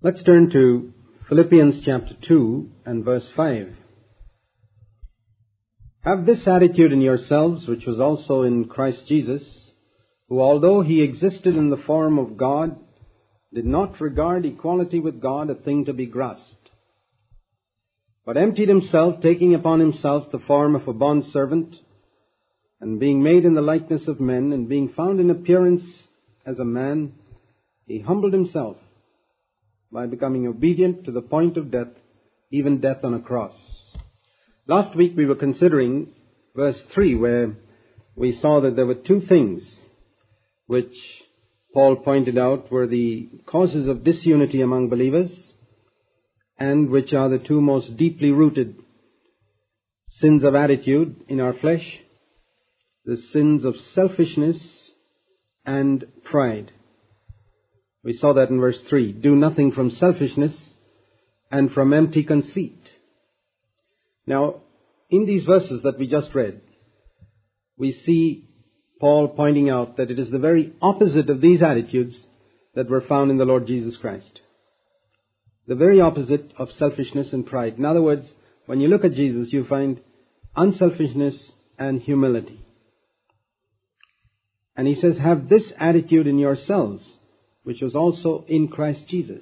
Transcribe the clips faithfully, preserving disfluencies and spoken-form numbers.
Let's turn to Philippians chapter two and verse five. Have this attitude in yourselves, which was also in Christ Jesus, who although he existed in the form of God, did not regard equality with God a thing to be grasped, but emptied himself, taking upon himself the form of a bondservant, and being made in the likeness of men, and being found in appearance as a man, he humbled himself by becoming obedient to the point of death, even death on a cross. Last week we were considering verse three, where we saw that there were two things which Paul pointed out were the causes of disunity among believers, and which are the two most deeply rooted sins of attitude in our flesh, the sins of selfishness and pride. We saw that in verse three. Do nothing from selfishness and from empty conceit. Now, in these verses that we just read, we see Paul pointing out that it is the very opposite of these attitudes that were found in the Lord Jesus Christ. The very opposite of selfishness and pride. In other words, when you look at Jesus, you find unselfishness and humility. And he says, have this attitude in yourselves, which was also in Christ Jesus.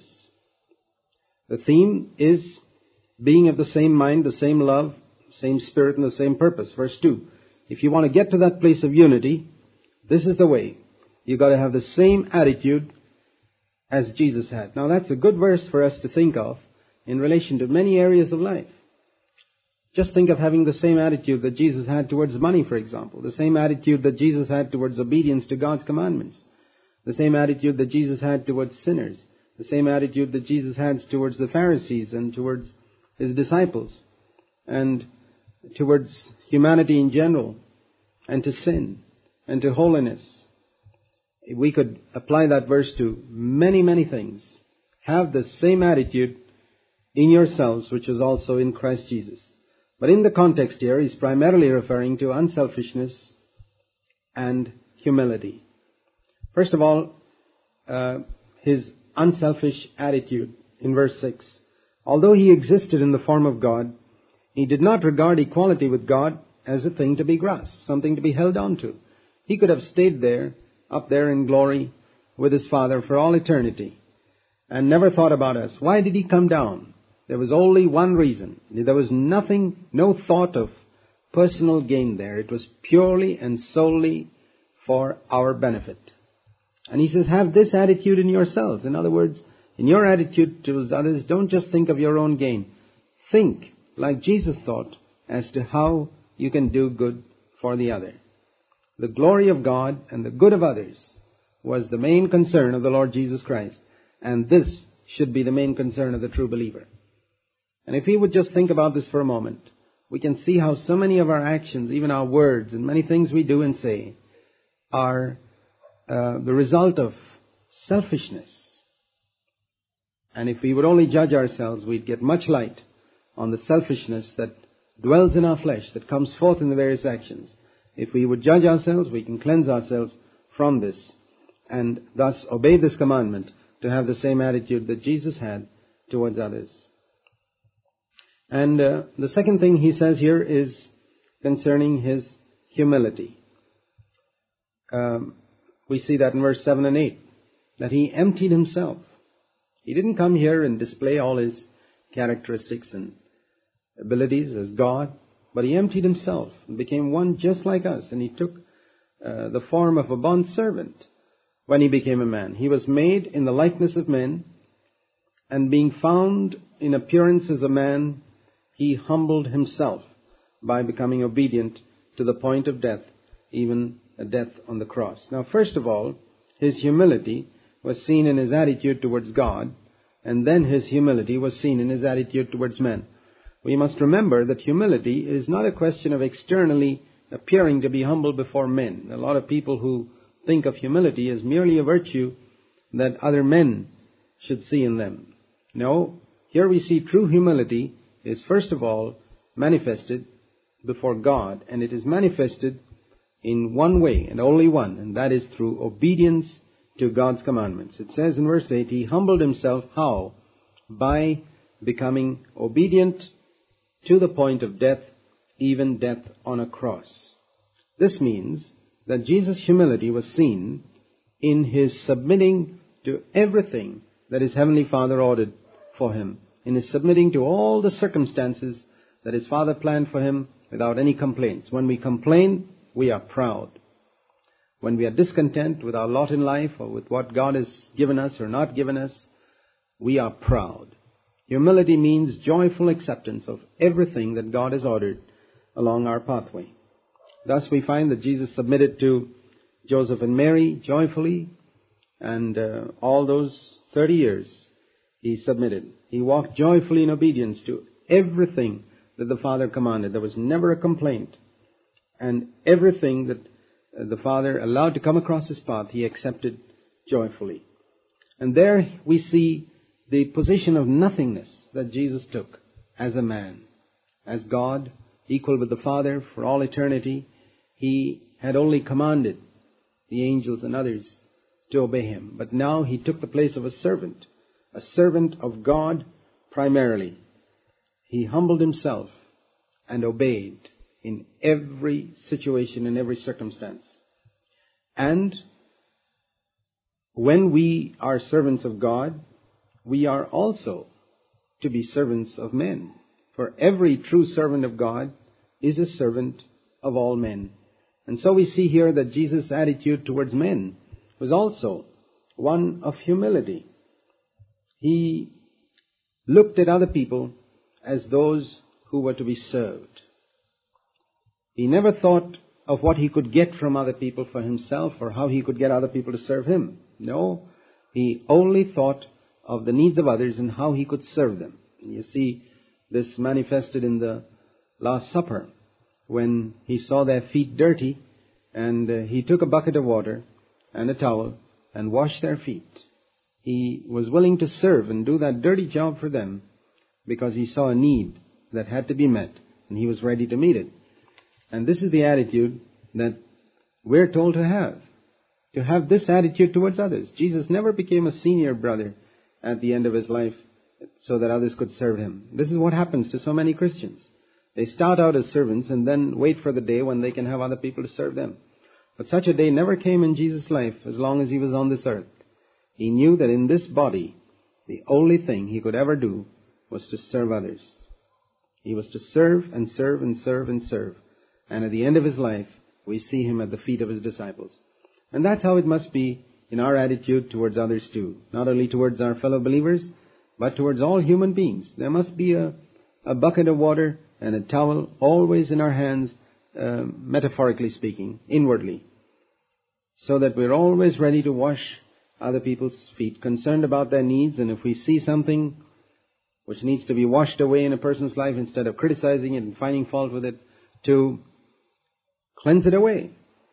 The theme is being of the same mind, the same love, same spirit, and the same purpose. Verse two. If you want to get to that place of unity, this is the way. You've got to have the same attitude as Jesus had. Now that's a good verse for us to think of in relation to many areas of life. Just think of having the same attitude that Jesus had towards money, for example. The same attitude that Jesus had towards obedience to God's commandments. The same attitude that Jesus had towards sinners. The same attitude that Jesus had towards the Pharisees and towards his disciples. And towards humanity in general. And to sin. And to holiness. We could apply that verse to many, many things. Have the same attitude in yourselves, which is also in Christ Jesus. But in the context here, he's primarily referring to unselfishness and humility. First of all, uh, his unselfish attitude in verse six. Although he existed in the form of God, he did not regard equality with God as a thing to be grasped, something to be held on to. He could have stayed there, up there in glory with his Father for all eternity, and never thought about us. Why did he come down? There was only one reason. There was nothing, no thought of personal gain there. It was purely and solely for our benefit. And he says, have this attitude in yourselves. In other words, in your attitude towards others, don't just think of your own gain. Think, like Jesus thought, as to how you can do good for the other. The glory of God and the good of others was the main concern of the Lord Jesus Christ. And this should be the main concern of the true believer. And if we would just think about this for a moment, we can see how so many of our actions, even our words and many things we do and say, are uh, the result of selfishness. And if we would only judge ourselves, we'd get much light on the selfishness that dwells in our flesh, that comes forth in the various actions. If we would judge ourselves, we can cleanse ourselves from this and thus obey this commandment to have the same attitude that Jesus had towards others. And uh, the second thing he says here is concerning his humility. Um, we see that in verse seven and eight, that he emptied himself. He didn't come here and display all his characteristics and abilities as God, but he emptied himself and became one just like us. And he took uh, the form of a bondservant when he became a man. He was made in the likeness of men, and being found in appearance as a man, he humbled himself by becoming obedient to the point of death, even a death on the cross. Now, first of all, his humility was seen in his attitude towards God, and then his humility was seen in his attitude towards men. We must remember that humility is not a question of externally appearing to be humble before men. A lot of people who think of humility as merely a virtue that other men should see in them. No, here we see true humility is first of all manifested before God, and it is manifested in one way and only one, and that is through obedience to God's commandments. It says in verse eight, he humbled himself how? by becoming obedient to the point of death, even death on a cross. This means that Jesus' humility was seen in His submitting to everything that His Heavenly Father ordered for Him, in His submitting to all the circumstances that His Father planned for Him without any complaints. When we complain, we are proud. When we are discontent with our lot in life or with what God has given us or not given us, we are proud. Humility means joyful acceptance of everything that God has ordered along our pathway. Thus we find that Jesus submitted to Joseph and Mary joyfully, and uh, all those thirty years He submitted. He walked joyfully in obedience to everything that the Father commanded. There was never a complaint. And everything that the Father allowed to come across His path, He accepted joyfully. And there we see the position of nothingness that Jesus took as a man. As God, equal with the Father for all eternity, He had only commanded the angels and others to obey Him. But now He took the place of a servant, a servant of God primarily. He humbled Himself and obeyed in every situation, in every circumstance. And when we are servants of God, we are also to be servants of men. For every true servant of God is a servant of all men. And so we see here that Jesus' attitude towards men was also one of humility. He looked at other people as those who were to be served. He never thought of what he could get from other people for himself or how he could get other people to serve him. No, he only thought of the needs of others and how he could serve them. And you see this manifested in the Last Supper when he saw their feet dirty, and uh, he took a bucket of water and a towel and washed their feet. He was willing to serve and do that dirty job for them because he saw a need that had to be met, and he was ready to meet it. And this is the attitude that we're told to have, to have this attitude towards others. Jesus never became a senior brother at the end of His life so that others could serve Him. This is what happens to so many Christians. They start out as servants and then wait for the day when they can have other people to serve them. But such a day never came in Jesus' life as long as He was on this earth. He knew that in this body, the only thing He could ever do was to serve others. He was to serve and serve and serve and serve. And at the end of His life, we see Him at the feet of His disciples. And that's how it must be in our attitude towards others too. Not only towards our fellow believers, but towards all human beings. There must be a, a bucket of water and a towel always in our hands, uh, metaphorically speaking, inwardly, so that we're always ready to wash other people's feet, concerned about their needs. And if we see something which needs to be washed away in a person's life, instead of criticizing it and finding fault with it, to cleanse it away.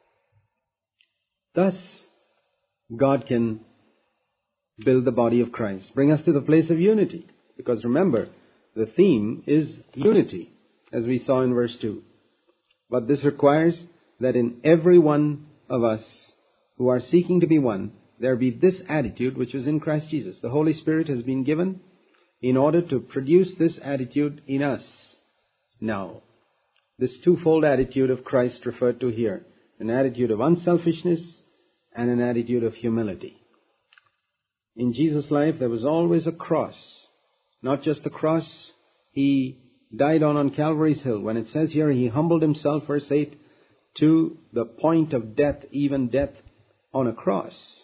Thus, God can build the body of Christ, bring us to the place of unity. Because remember, the theme is unity, as we saw in verse two. But this requires that in every one of us who are seeking to be one, there be this attitude which is in Christ Jesus. The Holy Spirit has been given in order to produce this attitude in us now. This twofold attitude of Christ referred to here, an attitude of unselfishness and an attitude of humility. In Jesus' life, there was always a cross. Not just the cross He died on on Calvary's Hill. When it says here, He humbled Himself, verse eight, to the point of death, even death on a cross.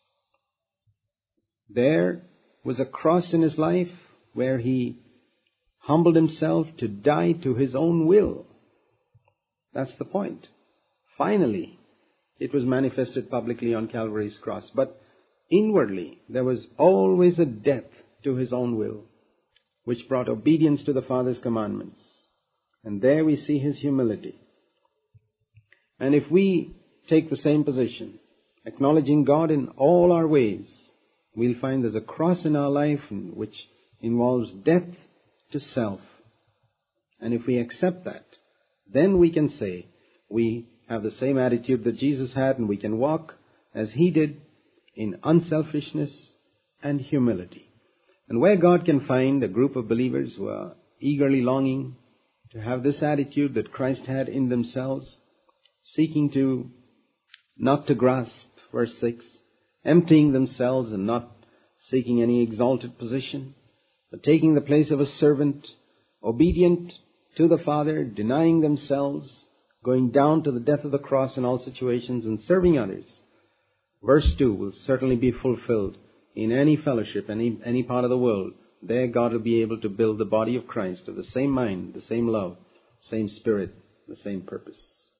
There was a cross in His life where He humbled Himself to die to His own will. That's the point. Finally, it was manifested publicly on Calvary's cross. But inwardly, there was always a death to His own will, which brought obedience to the Father's commandments. And there we see His humility. And if we take the same position, acknowledging God in all our ways, we'll find there's a cross in our life which involves death to self. And if we accept that, then we can say we have the same attitude that Jesus had, and we can walk as He did in unselfishness and humility. And where God can find a group of believers who are eagerly longing to have this attitude that Christ had in themselves, seeking to, not to grasp, verse six, emptying themselves and not seeking any exalted position, but taking the place of a servant, obedient to the Father, denying themselves, going down to the death of the cross in all situations and serving others. Verse two will certainly be fulfilled in any fellowship, any, any part of the world. There God will be able to build the body of Christ of the same mind, the same love, same spirit, the same purpose.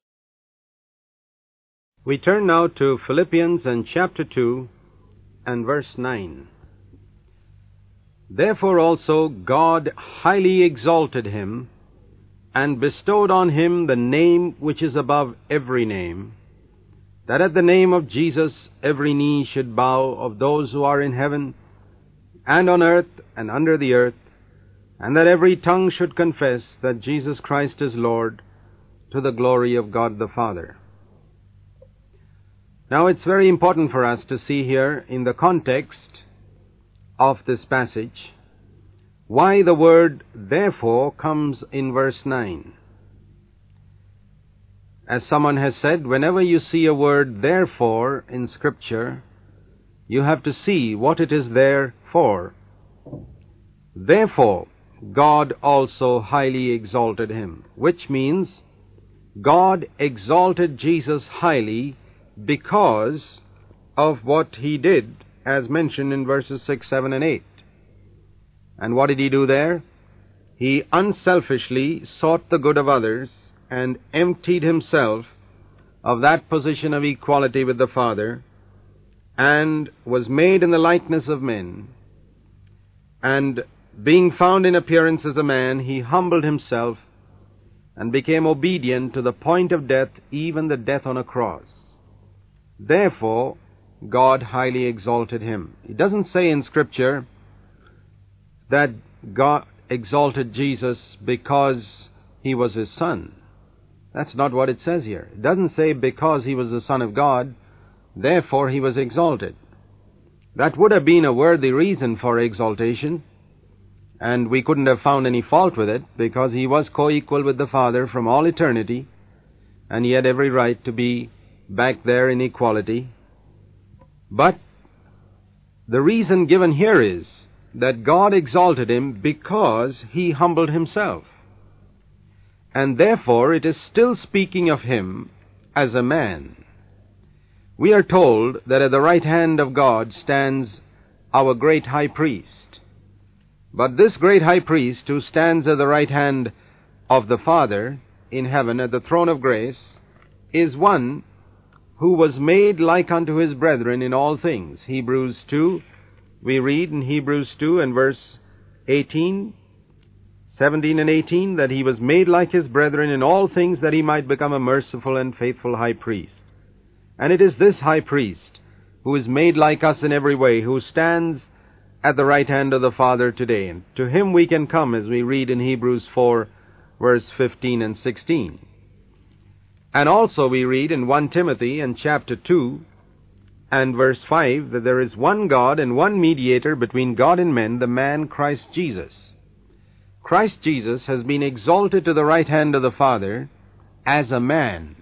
We turn now to Philippians and chapter two and verse nine. Therefore also God highly exalted him, and bestowed on him the name which is above every name, that at the name of Jesus every knee should bow, of those who are in heaven, and on earth, and under the earth, and that every tongue should confess that Jesus Christ is Lord, to the glory of God the Father. Now it's very important for us to see here, in the context of this passage, why the word therefore comes in verse nine. As someone has said, whenever you see a word therefore in Scripture, you have to see what it is there for. Therefore, God also highly exalted him, which means God exalted Jesus highly because of what he did, as mentioned in verses six, seven, and eight. And what did he do there? He unselfishly sought the good of others and emptied himself of that position of equality with the Father, and was made in the likeness of men. And being found in appearance as a man, he humbled himself and became obedient to the point of death, even the death on a cross. Therefore, God highly exalted him. It doesn't say in Scripture that God exalted Jesus because he was his son. That's not what it says here. It doesn't say because he was the Son of God, therefore he was exalted. That would have been a worthy reason for exaltation, and we couldn't have found any fault with it, because he was co-equal with the Father from all eternity, and he had every right to be back there in equality. But the reason given here is that God exalted him because he humbled himself. And therefore it is still speaking of him as a man. We are told that at the right hand of God stands our great high priest. But this great high priest, who stands at the right hand of the Father in heaven at the throne of grace, is one who was made like unto his brethren in all things. Hebrews two, we read in Hebrews two and verse eighteen, seventeen and eighteen, that he was made like his brethren in all things, that he might become a merciful and faithful high priest. And it is this high priest who is made like us in every way, who stands at the right hand of the Father today. And to him we can come, as we read in Hebrews four, verse fifteen and sixteen. And also we read in First Timothy and chapter two and verse five, that there is one God and one mediator between God and men, the man Christ Jesus. Christ Jesus has been exalted to the right hand of the Father as a man.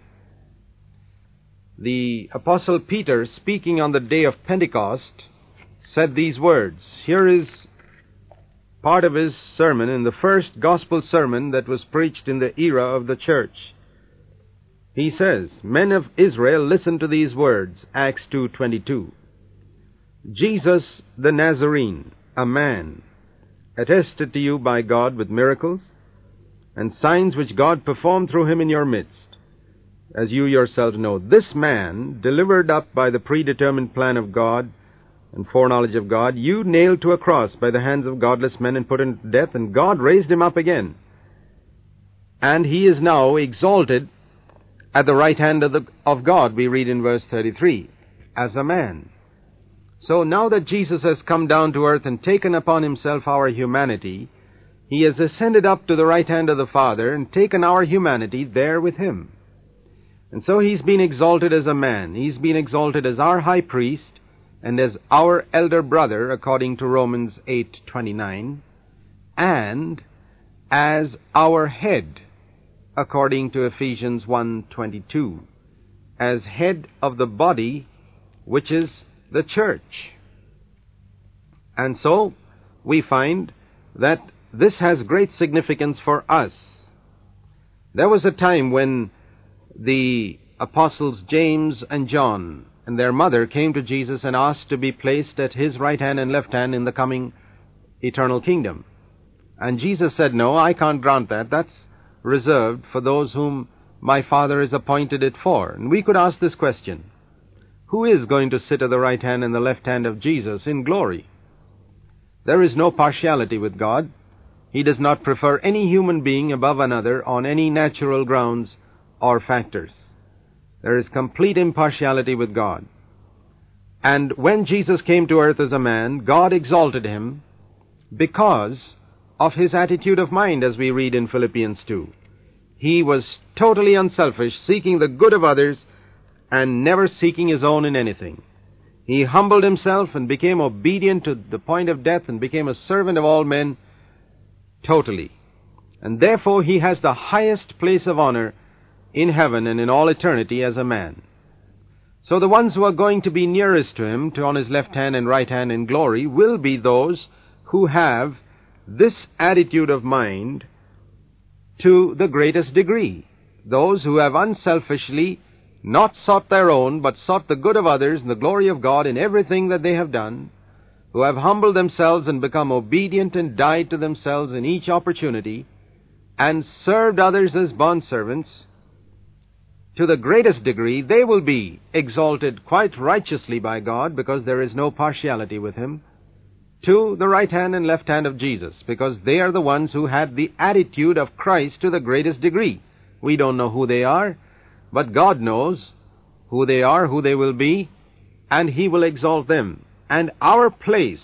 The Apostle Peter, speaking on the day of Pentecost, said these words. Here is part of his sermon, in the first gospel sermon that was preached in the era of the church. He says, "Men of Israel, listen to these words," Acts two twenty-two. "Jesus the Nazarene, a man, attested to you by God with miracles and signs which God performed through him in your midst, as you yourselves know. This man, delivered up by the predetermined plan of God and foreknowledge of God, you nailed to a cross by the hands of godless men and put him to death, and God raised him up again. And he is now exalted at the right hand of, the, of God," we read in verse thirty-three, as a man. So now that Jesus has come down to earth and taken upon himself our humanity, he has ascended up to the right hand of the Father and taken our humanity there with him. And so he's been exalted as a man. He's been exalted as our high priest, and as our elder brother, according to Romans eight twenty-nine, and as our head, according to Ephesians one twenty-two, as head of the body, which is the church. And so we find that this has great significance for us. There was a time when the apostles James and John and their mother came to Jesus and asked to be placed at his right hand and left hand in the coming eternal kingdom. And Jesus said, "No, I can't grant that. That's reserved for those whom my Father has appointed it for." And we could ask this question: who is going to sit at the right hand and the left hand of Jesus in glory? There is no partiality with God. He does not prefer any human being above another on any natural grounds or factors. There is complete impartiality with God. And when Jesus came to earth as a man, God exalted him because of his attitude of mind, as we read in Philippians two. He was totally unselfish, seeking the good of others and never seeking his own in anything. He humbled himself and became obedient to the point of death and became a servant of all men totally. And therefore he has the highest place of honor in heaven and in all eternity as a man. So the ones who are going to be nearest to him, to on his left hand and right hand in glory, will be those who have this attitude of mind to the greatest degree. Those who have unselfishly not sought their own, but sought the good of others and the glory of God in everything that they have done, who have humbled themselves and become obedient and died to themselves in each opportunity, and served others as bondservants, to the greatest degree, they will be exalted quite righteously by God, because there is no partiality with him, to the right hand and left hand of Jesus, because they are the ones who had the attitude of Christ to the greatest degree. We don't know who they are, but God knows who they are, who they will be, and he will exalt them. And our place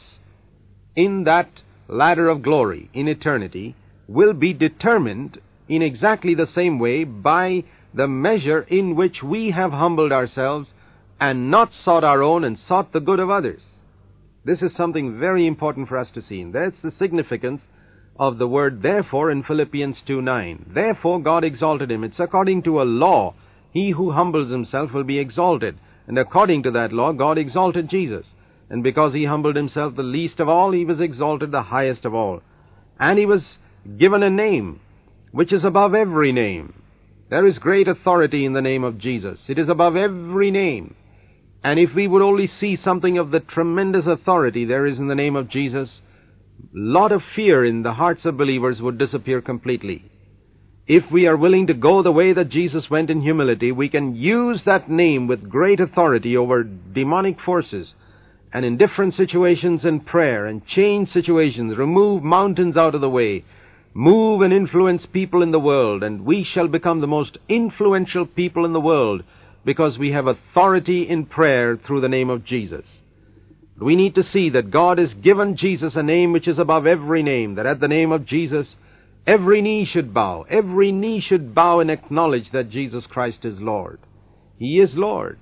in that ladder of glory in eternity will be determined in exactly the same way by the measure in which we have humbled ourselves and not sought our own and sought the good of others. This is something very important for us to see. And that's the significance of the word therefore in Philippians two nine. Therefore God exalted him. It's according to a law. He who humbles himself will be exalted. And according to that law, God exalted Jesus. And because he humbled himself the least of all, he was exalted the highest of all. And he was given a name which is above every name. There is great authority in the name of Jesus. It is above every name. And if we would only see something of the tremendous authority there is in the name of Jesus, a lot of fear in the hearts of believers would disappear completely. If we are willing to go the way that Jesus went in humility, we can use that name with great authority over demonic forces, and in different situations in prayer, and change situations, remove mountains out of the way, move and influence people in the world, and we shall become the most influential people in the world because we have authority in prayer through the name of Jesus. We need to see that God has given Jesus a name which is above every name, that at the name of Jesus every knee should bow, every knee should bow and acknowledge that Jesus Christ is Lord. He is Lord.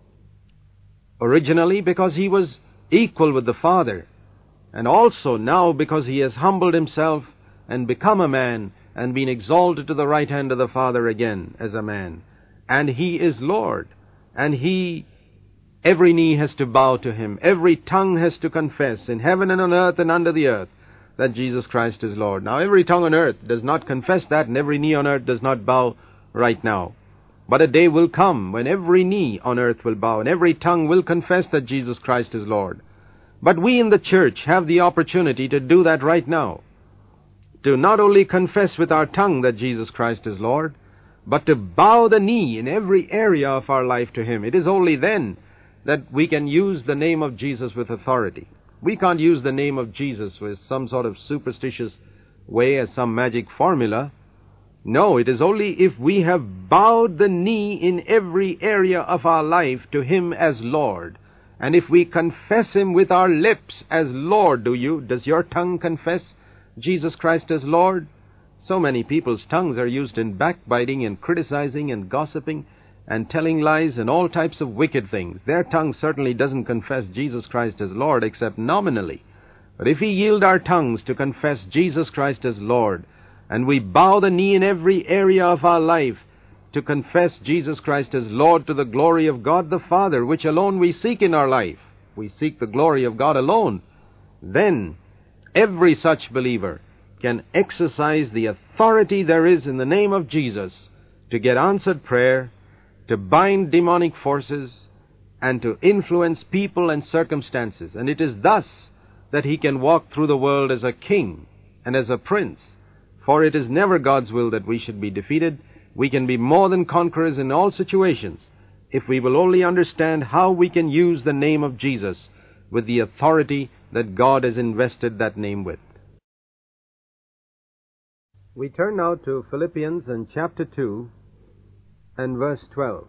Originally because he was equal with the Father, and also now because he has humbled himself and become a man and been exalted to the right hand of the Father again as a man. And he is Lord. And he, every knee has to bow to him. Every tongue has to confess in heaven and on earth and under the earth that Jesus Christ is Lord. Now, every tongue on earth does not confess that, and every knee on earth does not bow right now. But a day will come when every knee on earth will bow and every tongue will confess that Jesus Christ is Lord. But we in the church have the opportunity to do that right now. To not only confess with our tongue that Jesus Christ is Lord, but to bow the knee in every area of our life to him. It is only then that we can use the name of Jesus with authority. We can't use the name of Jesus with some sort of superstitious way as some magic formula. No, it is only if we have bowed the knee in every area of our life to him as Lord. And if we confess him with our lips as Lord, do you? Does your tongue confess Jesus Christ as Lord? So many people's tongues are used in backbiting and criticizing and gossiping and telling lies and all types of wicked things. Their tongue certainly doesn't confess Jesus Christ as Lord except nominally. But if we yield our tongues to confess Jesus Christ as Lord, and we bow the knee in every area of our life to confess Jesus Christ as Lord to the glory of God the Father, which alone we seek in our life, we seek the glory of God alone, then every such believer can exercise the authority there is in the name of Jesus to get answered prayer, to bind demonic forces, and to influence people and circumstances. And it is thus that he can walk through the world as a king and as a prince. For it is never God's will that we should be defeated. We can be more than conquerors in all situations if we will only understand how we can use the name of Jesus with the authority that God has invested that name with. We turn now to Philippians and chapter two and verse twelve.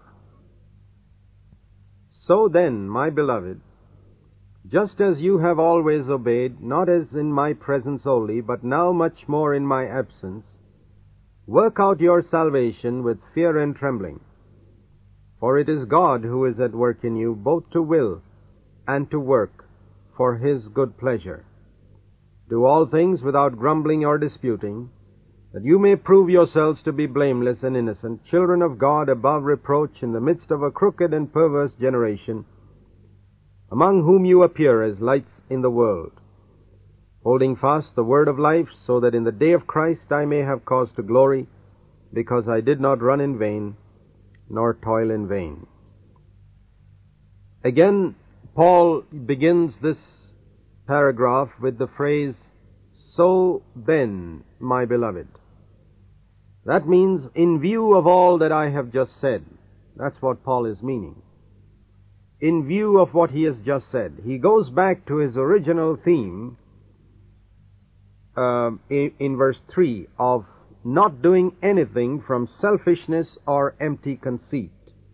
So then, my beloved, just as you have always obeyed, not as in my presence only, but now much more in my absence, work out your salvation with fear and trembling. For it is God who is at work in you, both to will and to work for His good pleasure. Do all things without grumbling or disputing, that you may prove yourselves to be blameless and innocent, children of God above reproach in the midst of a crooked and perverse generation, among whom you appear as lights in the world, holding fast the word of life, so that in the day of Christ I may have cause to glory, because I did not run in vain, nor toil in vain. Again, Paul begins this paragraph with the phrase, so then, my beloved. That means, in view of all that I have just said. That's what Paul is meaning. In view of what he has just said, he goes back to his original theme uh, in, in verse three of not doing anything from selfishness or empty conceit,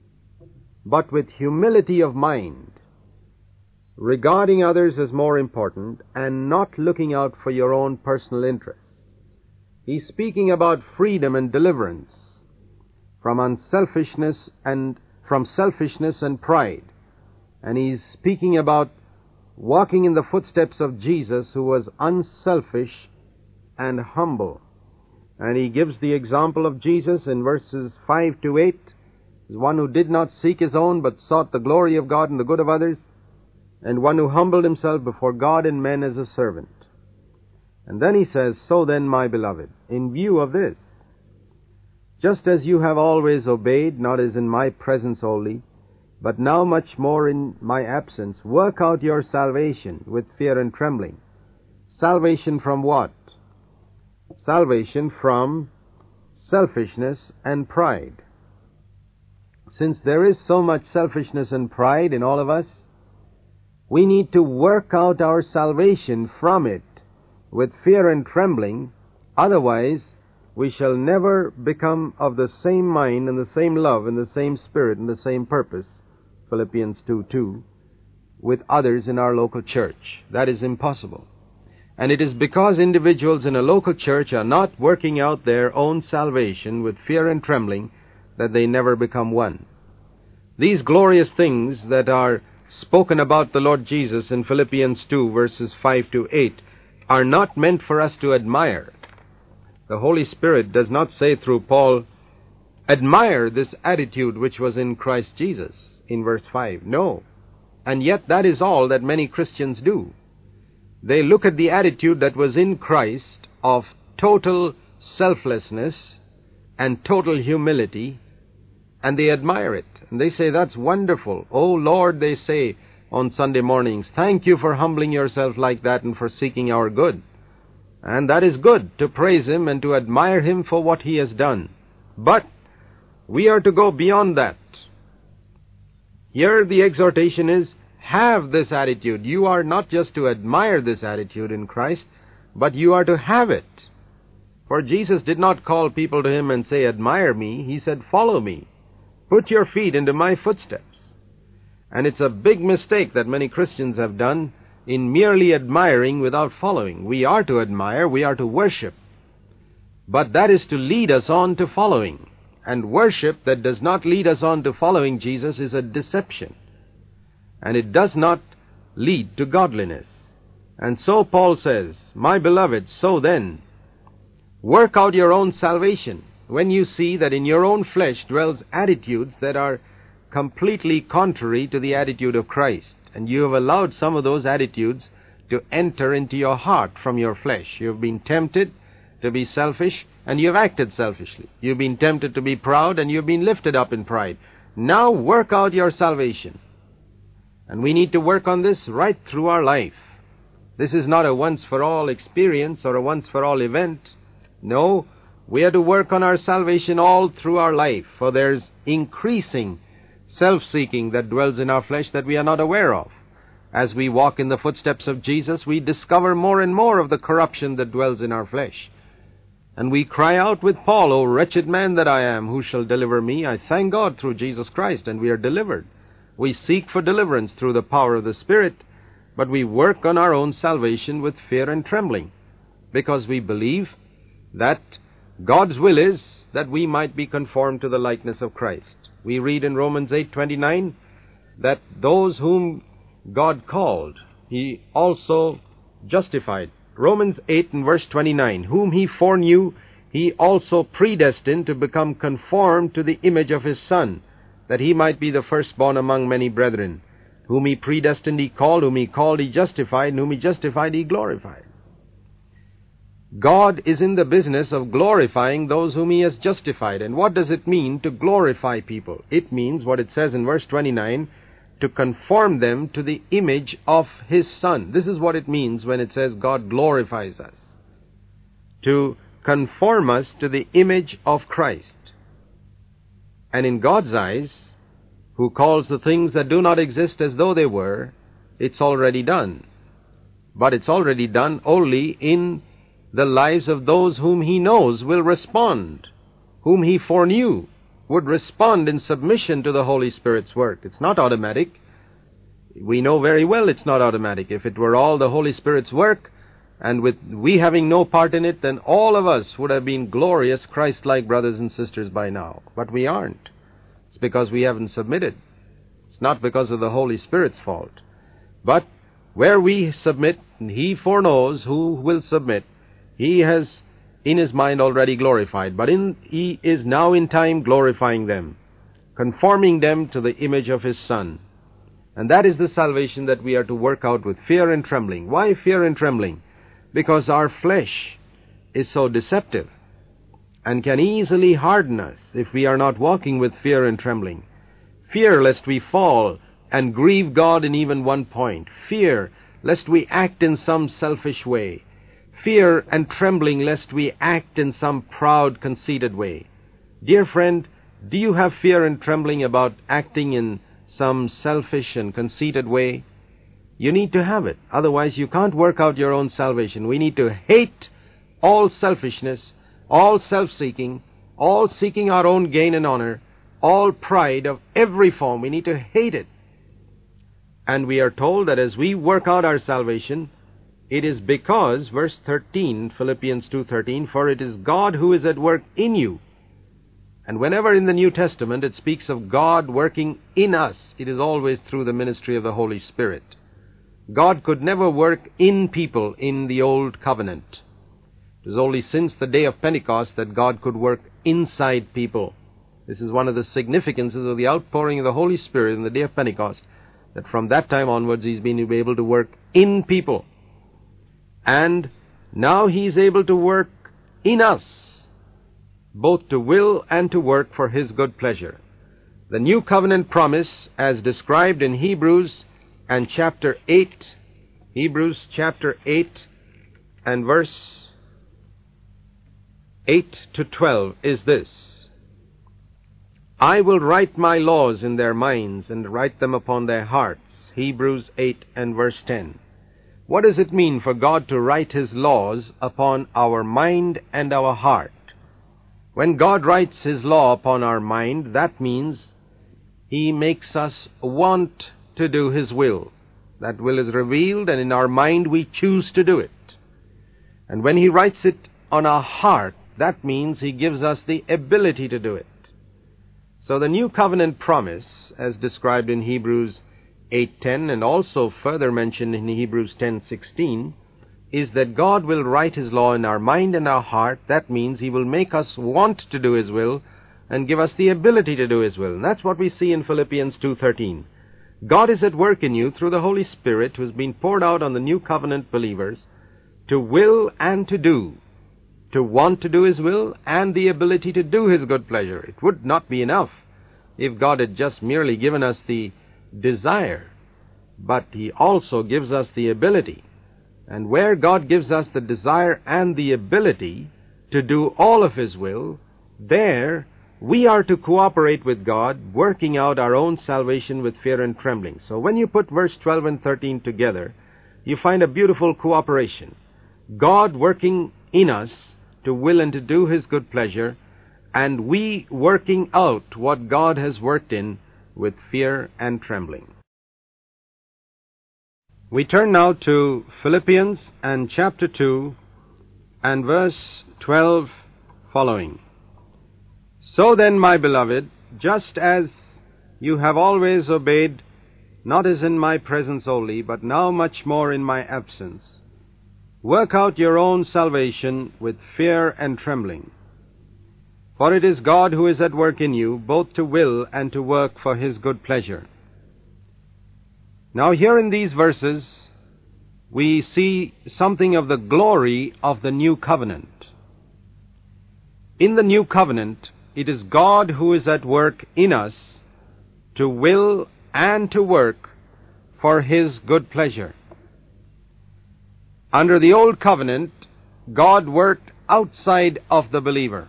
but with humility of mind, regarding others as more important and not looking out for your own personal interests. He's speaking about freedom and deliverance from unselfishness and from selfishness and pride. And he's speaking about walking in the footsteps of Jesus, who was unselfish and humble. And he gives the example of Jesus in verses five to eight, as one who did not seek his own, but sought the glory of God and the good of others, and one who humbled himself before God and men as a servant. And then he says, so then, my beloved, in view of this, just as you have always obeyed, not as in my presence only, but now much more in my absence, work out your salvation with fear and trembling. Salvation from what? Salvation from selfishness and pride. Since there is so much selfishness and pride in all of us, we need to work out our salvation from it with fear and trembling. Otherwise, we shall never become of the same mind and the same love and the same spirit and the same purpose, Philippians two two, with others in our local church. That is impossible. And it is because individuals in a local church are not working out their own salvation with fear and trembling that they never become one. These glorious things that are spoken about the Lord Jesus in Philippians two, verses five to eight, are not meant for us to admire. The Holy Spirit does not say through Paul, admire this attitude which was in Christ Jesus, in verse five. No. And yet that is all that many Christians do. They look at the attitude that was in Christ of total selflessness and total humility, and they admire it. And they say, that's wonderful. Oh, Lord, they say on Sunday mornings, thank you for humbling yourself like that and for seeking our good. And that is good, to praise Him and to admire Him for what He has done. But we are to go beyond that. Here the exhortation is, have this attitude. You are not just to admire this attitude in Christ, but you are to have it. For Jesus did not call people to Him and say, admire me. He said, follow me. Put your feet into my footsteps. And it's a big mistake that many Christians have done in merely admiring without following. We are to admire, we are to worship. But that is to lead us on to following. And worship that does not lead us on to following Jesus is a deception. And it does not lead to godliness. And so Paul says, "My beloved, so then, work out your own salvation when you see that in your own flesh dwells attitudes that are completely contrary to the attitude of Christ. And you have allowed some of those attitudes to enter into your heart from your flesh. You have been tempted to be selfish, and you have acted selfishly. You have been tempted to be proud, and you have been lifted up in pride. Now work out your salvation." And we need to work on this right through our life. This is not a once-for-all experience or a once-for-all event. No, we are to work on our salvation all through our life, for there's increasing self-seeking that dwells in our flesh that we are not aware of. As we walk in the footsteps of Jesus, we discover more and more of the corruption that dwells in our flesh. And we cry out with Paul, "O wretched man that I am, who shall deliver me?" I thank God through Jesus Christ, and we are delivered. We seek for deliverance through the power of the Spirit, but we work on our own salvation with fear and trembling, because we believe that God's will is that we might be conformed to the likeness of Christ. We read in Romans eight twenty-nine that those whom God called, He also justified. Romans eight and verse twenty-nine, "Whom He foreknew, He also predestined to become conformed to the image of His Son, that He might be the firstborn among many brethren. Whom He predestined, He called. Whom He called, He justified. And whom He justified, He glorified." God is in the business of glorifying those whom He has justified. And what does it mean to glorify people? It means what it says in verse twenty-nine, to conform them to the image of His Son. This is what it means when it says God glorifies us. To conform us to the image of Christ. And in God's eyes, who calls the things that do not exist as though they were, it's already done. But it's already done only in the lives of those whom He knows will respond, whom He foreknew would respond in submission to the Holy Spirit's work. It's not automatic. We know very well it's not automatic. If it were all the Holy Spirit's work, and with we having no part in it, then all of us would have been glorious Christ-like brothers and sisters by now. But we aren't. It's because we haven't submitted. It's not because of the Holy Spirit's fault. But where we submit, and He foreknows who will submit, He has in His mind already glorified, but in, He is now in time glorifying them, conforming them to the image of His Son. And that is the salvation that we are to work out with fear and trembling. Why fear and trembling? Because our flesh is so deceptive and can easily harden us if we are not walking with fear and trembling. Fear lest we fall and grieve God in even one point. Fear lest we act in some selfish way. Fear and trembling lest we act in some proud, conceited way. Dear friend, do you have fear and trembling about acting in some selfish and conceited way? You need to have it. Otherwise, you can't work out your own salvation. We need to hate all selfishness, all self-seeking, all seeking our own gain and honor, all pride of every form. We need to hate it. And we are told that as we work out our salvation, it is because, verse thirteen, Philippians two thirteen, "For it is God who is at work in you." And whenever in the New Testament it speaks of God working in us, it is always through the ministry of the Holy Spirit. God could never work in people in the Old Covenant. It was only since the day of Pentecost that God could work inside people. This is one of the significances of the outpouring of the Holy Spirit in the day of Pentecost, that from that time onwards He's been able to work in people. And now He's able to work in us, both to will and to work for His good pleasure. The New Covenant promise, as described in Hebrews and chapter eight, Hebrews chapter eight and verse eight to twelve, is this: "I will write my laws in their minds and write them upon their hearts." Hebrews eight and verse ten. What does it mean for God to write His laws upon our mind and our heart? When God writes His law upon our mind, that means He makes us want to do His will. That will is revealed, and in our mind we choose to do it. And when He writes it on our heart, that means He gives us the ability to do it. So the new covenant promise, as described in Hebrews eight ten and also further mentioned in Hebrews ten sixteen, is that God will write His law in our mind and our heart. That means He will make us want to do His will and give us the ability to do His will. And that's what we see in Philippians two thirteen. God is at work in you through the Holy Spirit who has been poured out on the new covenant believers to will and to do, to want to do His will and the ability to do His good pleasure. It would not be enough if God had just merely given us the desire, but He also gives us the ability. And where God gives us the desire and the ability to do all of His will, there we are to cooperate with God, working out our own salvation with fear and trembling. So when you put verse twelve and thirteen together, you find a beautiful cooperation. God working in us to will and to do His good pleasure, and we working out what God has worked in with fear and trembling. We turn now to Philippians and chapter two and verse twelve following. So then, my beloved, just as you have always obeyed, not as in my presence only, but now much more in my absence, work out your own salvation with fear and trembling. For it is God who is at work in you, both to will and to work for His good pleasure. Now here in these verses, we see something of the glory of the new covenant. In the new covenant, it is God who is at work in us to will and to work for His good pleasure. Under the old covenant, God worked outside of the believer.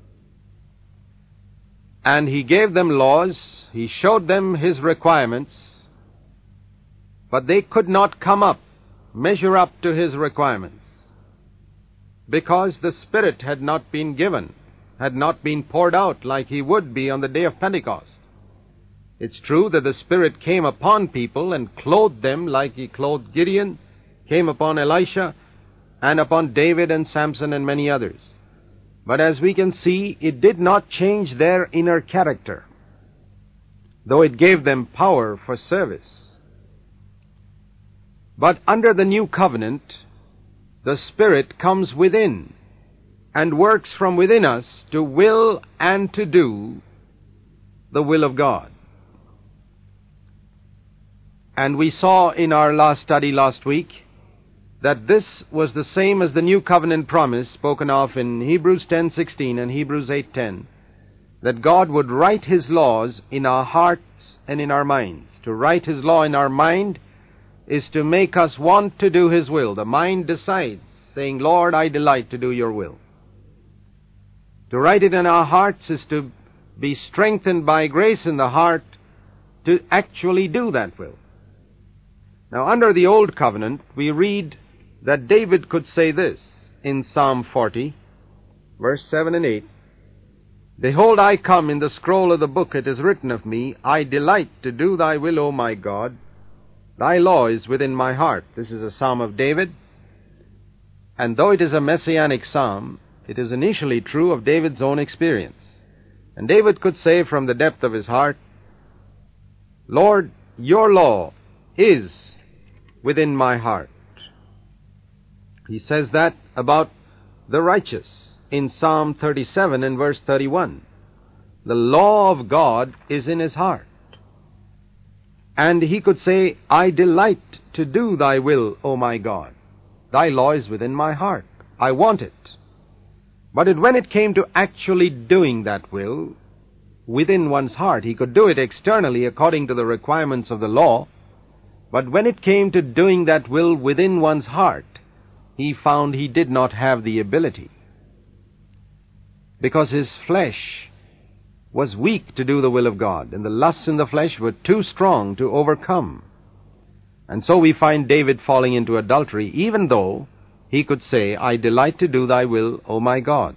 And He gave them laws, He showed them His requirements, but they could not come up, measure up to His requirements, because the Spirit had not been given, had not been poured out like He would be on the day of Pentecost. It's true that the Spirit came upon people and clothed them like He clothed Gideon, came upon Elisha, and upon David and Samson and many others. But as we can see, it did not change their inner character, though it gave them power for service. But under the new covenant, the Spirit comes within and works from within us to will and to do the will of God. And we saw in our last study last week that this was the same as the new covenant promise spoken of in Hebrews ten sixteen and Hebrews eight ten, that God would write His laws in our hearts and in our minds. To write His law in our mind is to make us want to do His will. The mind decides, saying, Lord, I delight to do your will. To write it in our hearts is to be strengthened by grace in the heart to actually do that will. Now, under the Old Covenant, we read that David could say this in Psalm forty, verse seven and eight, Behold, I come, in the scroll of the book it is written of me, I delight to do thy will, O my God. Thy law is within my heart. This is a psalm of David. And though it is a messianic psalm, it is initially true of David's own experience. And David could say from the depth of his heart, Lord, your law is within my heart. He says that about the righteous in Psalm thirty-seven and verse thirty-one. The law of God is in his heart. And he could say, I delight to do thy will, O my God. Thy law is within my heart. I want it. But it, when it came to actually doing that will within one's heart, he could do it externally according to the requirements of the law. But when it came to doing that will within one's heart, he found he did not have the ability, because his flesh was weak to do the will of God, and the lusts in the flesh were too strong to overcome. And so we find David falling into adultery, even though he could say, I delight to do thy will, O my God.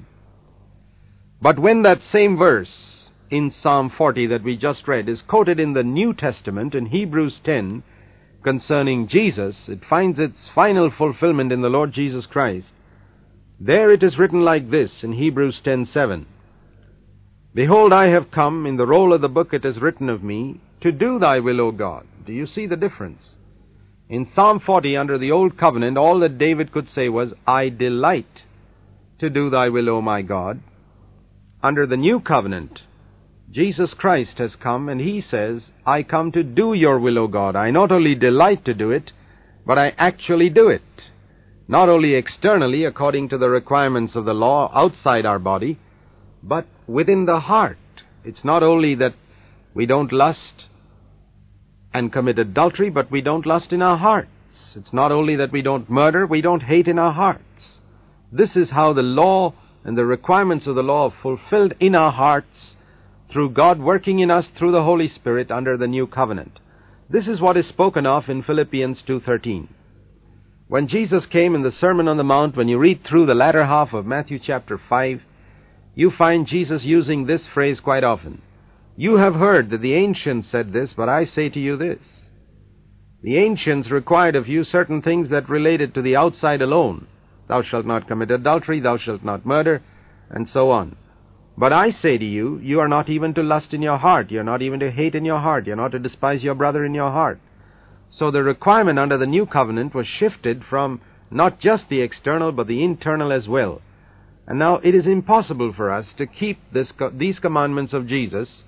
But when that same verse in Psalm forty that we just read is quoted in the New Testament in Hebrews ten concerning Jesus, it finds its final fulfillment in the Lord Jesus Christ. There it is written like this in Hebrews ten seven. Behold, I have come, in the roll of the book it is written of me, to do thy will, O God. Do you see the difference? In Psalm forty, under the Old Covenant, all that David could say was, I delight to do thy will, O my God. Under the New Covenant, Jesus Christ has come, and he says, I come to do your will, O God. I not only delight to do it, but I actually do it. Not only externally, according to the requirements of the law outside our body, but within the heart. It's not only that we don't lust and commit adultery, but we don't lust in our hearts. It's not only that we don't murder, we don't hate in our hearts. This is how the law and the requirements of the law are fulfilled in our hearts through God working in us through the Holy Spirit under the New Covenant. This is what is spoken of in Philippians two thirteen. When Jesus came in the Sermon on the Mount, when you read through the latter half of Matthew chapter five, you find Jesus using this phrase quite often. You have heard that the ancients said this, but I say to you this. The ancients required of you certain things that related to the outside alone. Thou shalt not commit adultery, thou shalt not murder, and so on. But I say to you, you are not even to lust in your heart, you are not even to hate in your heart, you are not to despise your brother in your heart. So the requirement under the New Covenant was shifted from not just the external, but the internal as well. And now it is impossible for us to keep this, these commandments of Jesus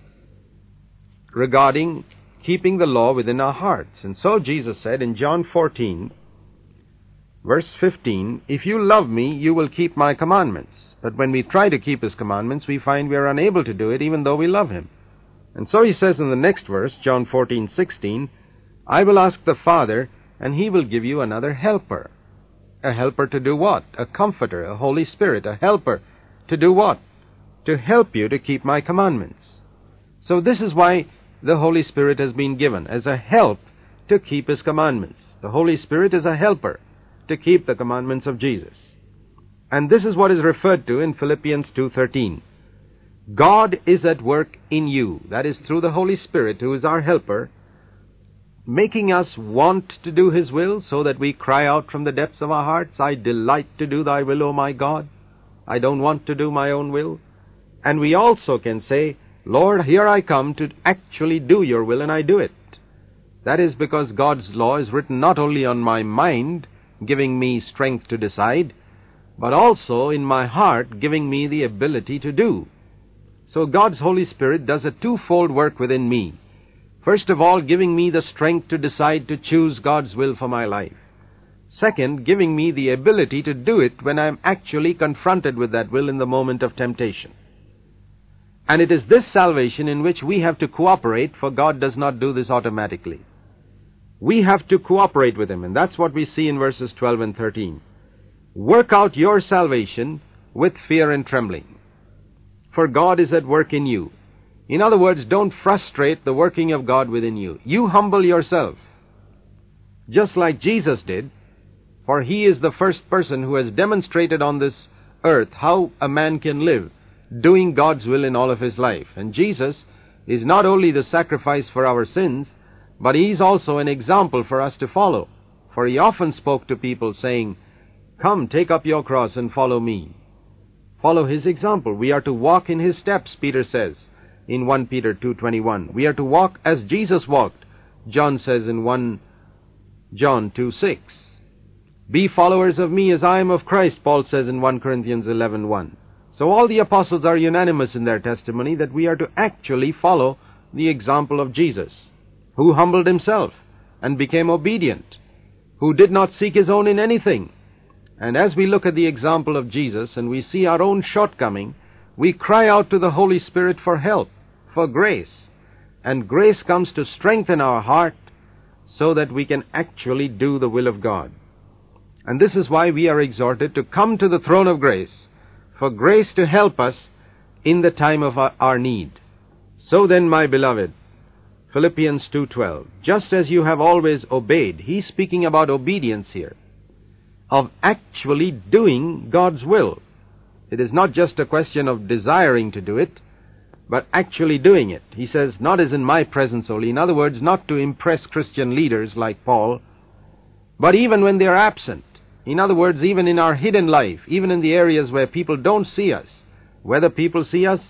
regarding keeping the law within our hearts. And so Jesus said in John fourteen, verse fifteen, if you love me, you will keep my commandments. But when we try to keep his commandments, we find we are unable to do it, even though we love him. And so he says in the next verse, John fourteen sixteen, I will ask the Father, and he will give you another helper. A helper to do what? A comforter, a Holy Spirit, a helper to do what? To help you to keep my commandments. So this is why the Holy Spirit has been given, as a help to keep his commandments. The Holy Spirit is a helper to keep the commandments of Jesus. And this is what is referred to in Philippians two thirteen. God is at work in you, that is through the Holy Spirit, who is our helper, making us want to do his will, so that we cry out from the depths of our hearts, I delight to do thy will, O my God. I don't want to do my own will. And we also can say, Lord, here I come to actually do your will, and I do it. That is because God's law is written not only on my mind, giving me strength to decide, but also in my heart, giving me the ability to do. So God's Holy Spirit does a twofold work within me. First of all, giving me the strength to decide to choose God's will for my life. Second, giving me the ability to do it when I am actually confronted with that will in the moment of temptation. And it is this salvation in which we have to cooperate, for God does not do this automatically. We have to cooperate with him, and that's what we see in verses twelve and thirteen. Work out your salvation with fear and trembling, for God is at work in you. In other words, don't frustrate the working of God within you. You humble yourself, just like Jesus did, for he is the first person who has demonstrated on this earth how a man can live, doing God's will in all of his life. And Jesus is not only the sacrifice for our sins, but he is also an example for us to follow. For he often spoke to people saying, come, take up your cross and follow me. Follow his example. We are to walk in his steps, Peter says in First Peter two twenty-one. We are to walk as Jesus walked, John says in First John two six. Be followers of me as I am of Christ, Paul says in First Corinthians eleven one. So all the apostles are unanimous in their testimony that we are to actually follow the example of Jesus, who humbled himself and became obedient, who did not seek his own in anything. And as we look at the example of Jesus and we see our own shortcoming, we cry out to the Holy Spirit for help, for grace. And grace comes to strengthen our heart so that we can actually do the will of God. And this is why we are exhorted to come to the throne of grace, for grace to help us in the time of our, our need. So then, my beloved, Philippians two twelve, just as you have always obeyed, he's speaking about obedience here, of actually doing God's will. It is not just a question of desiring to do it, but actually doing it. He says, not as in my presence only. In other words, not to impress Christian leaders like Paul, but even when they are absent. In other words, even in our hidden life, even in the areas where people don't see us, whether people see us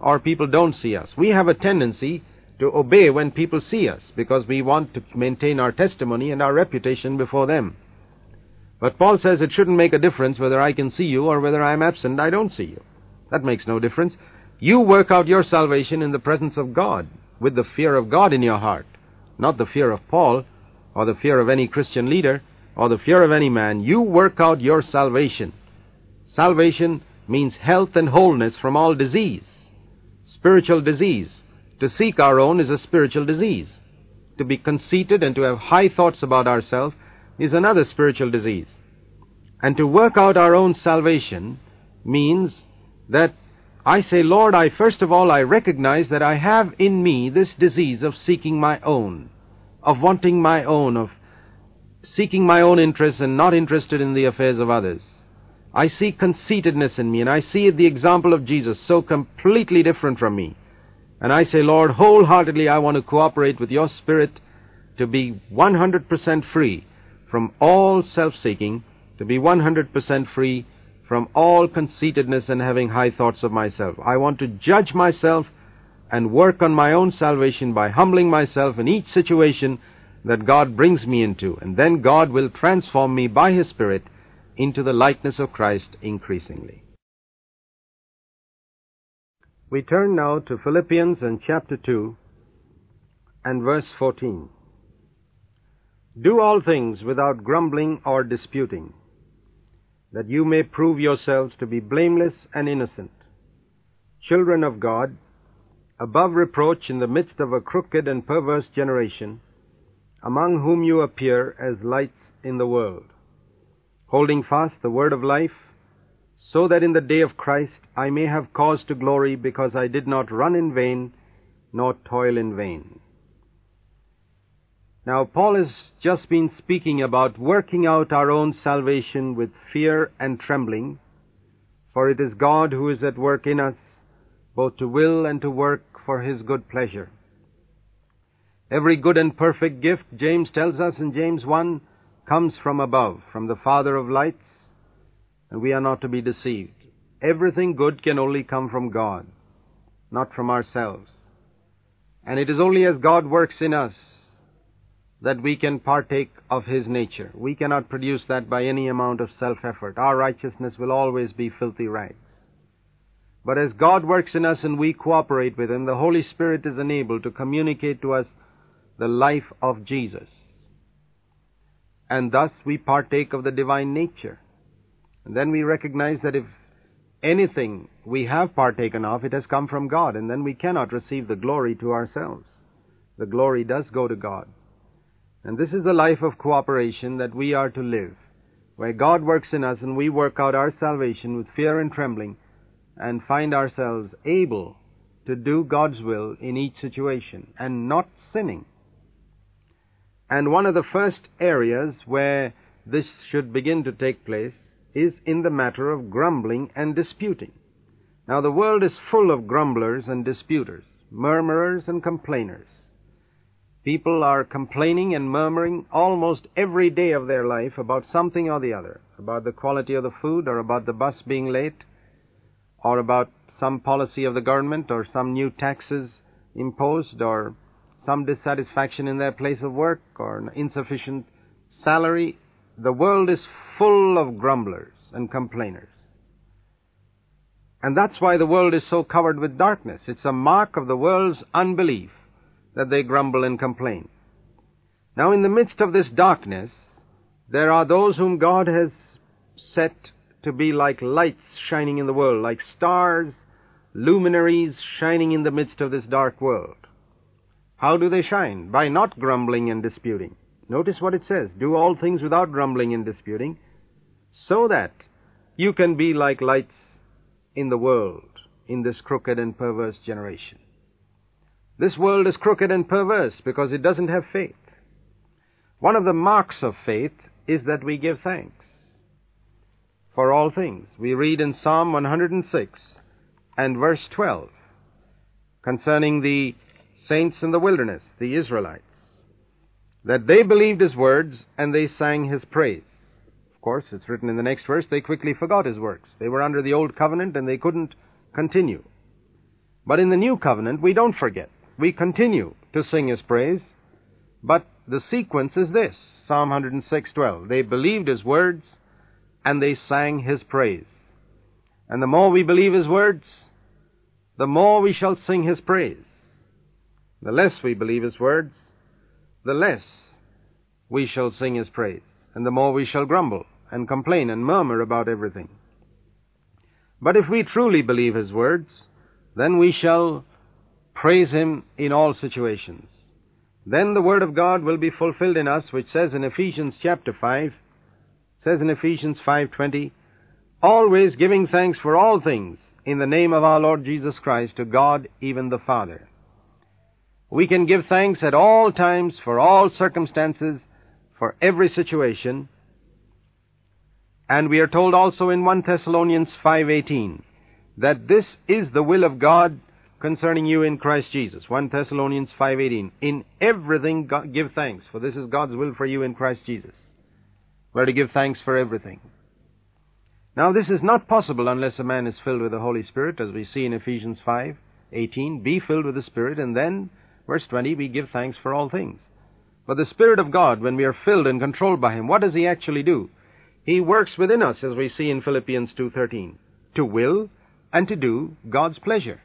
or people don't see us. We have a tendency to obey when people see us because we want to maintain our testimony and our reputation before them. But Paul says it shouldn't make a difference whether I can see you or whether I'm absent, I don't see you. That makes no difference. You work out your salvation in the presence of God, with the fear of God in your heart, not the fear of Paul, or the fear of any Christian leader, or the fear of any man. You work out your salvation. Salvation means health and wholeness from all disease, spiritual disease. To seek our own is a spiritual disease. To be conceited and to have high thoughts about ourselves is another spiritual disease. And to work out our own salvation means that I say, Lord, I first of all, I recognize that I have in me this disease of seeking my own, of wanting my own, of seeking my own interests and not interested in the affairs of others. I see conceitedness in me, and I see the example of Jesus so completely different from me. And I say, Lord, wholeheartedly I want to cooperate with your Spirit to be one hundred percent free from all self-seeking, to be one hundred percent free from all conceitedness and having high thoughts of myself. I want to judge myself and work on my own salvation by humbling myself in each situation that God brings me into, and then God will transform me by His Spirit into the likeness of Christ increasingly. We turn now to Philippians and chapter two and verse fourteen. Do all things without grumbling or disputing, that you may prove yourselves to be blameless and innocent, children of God, above reproach in the midst of a crooked and perverse generation, among whom you appear as lights in the world, holding fast the word of life, so that in the day of Christ I may have cause to glory, because I did not run in vain, nor toil in vain. Now, Paul has just been speaking about working out our own salvation with fear and trembling, for it is God who is at work in us, both to will and to work for His good pleasure. Every good and perfect gift, James tells us in James one, comes from above, from the Father of lights, and we are not to be deceived. Everything good can only come from God, not from ourselves. And it is only as God works in us that we can partake of His nature. We cannot produce that by any amount of self-effort. Our righteousness will always be filthy rags. But as God works in us and we cooperate with Him, the Holy Spirit is enabled to communicate to us the life of Jesus. And thus we partake of the divine nature. And then we recognize that if anything we have partaken of, it has come from God, and then we cannot receive the glory to ourselves. The glory does go to God. And this is the life of cooperation that we are to live, where God works in us and we work out our salvation with fear and trembling and find ourselves able to do God's will in each situation and not sinning. And one of the first areas where this should begin to take place is in the matter of grumbling and disputing. Now, the world is full of grumblers and disputers, murmurers and complainers. People are complaining and murmuring almost every day of their life about something or the other, about the quality of the food, or about the bus being late, or about some policy of the government, or some new taxes imposed, or some dissatisfaction in their place of work, or an insufficient salary. The world is full of grumblers and complainers. And that's why the world is so covered with darkness. It's a mark of the world's unbelief that they grumble and complain. Now, in the midst of this darkness, there are those whom God has set to be like lights shining in the world, like stars, luminaries shining in the midst of this dark world. How do they shine? By not grumbling and disputing. Notice what it says, do all things without grumbling and disputing, so that you can be like lights in the world, in this crooked and perverse generation. This world is crooked and perverse because it doesn't have faith. One of the marks of faith is that we give thanks for all things. We read in Psalm one hundred six and verse twelve concerning the saints in the wilderness, the Israelites, that they believed His words and they sang His praise. Of course, it's written in the next verse, they quickly forgot His works. They were under the old covenant and they couldn't continue. But in the new covenant, we don't forget. We continue to sing his praise. But the sequence is this, Psalm one oh six, twelve. They believed his words, and they sang his praise. And the more we believe his words, the more we shall sing his praise. The less we believe his words, the less we shall sing his praise. And the more we shall grumble and complain and murmur about everything. But if we truly believe his words, then we shall praise him in all situations. Then the word of God will be fulfilled in us, which says in Ephesians chapter five, says in Ephesians five twenty, always giving thanks for all things in the name of our Lord Jesus Christ to God, even the Father. We can give thanks at all times, for all circumstances, for every situation. And we are told also in First Thessalonians five eighteen that this is the will of God concerning you in Christ Jesus. First Thessalonians five eighteen. In everything God, give thanks, for this is God's will for you in Christ Jesus. We're to give thanks for everything. Now this is not possible unless a man is filled with the Holy Spirit, as we see in Ephesians five eighteen. Be filled with the Spirit, and then, verse twenty, we give thanks for all things. But the Spirit of God, when we are filled and controlled by him, what does he actually do? He works within us, as we see in Philippians two thirteen, to will and to do God's pleasure.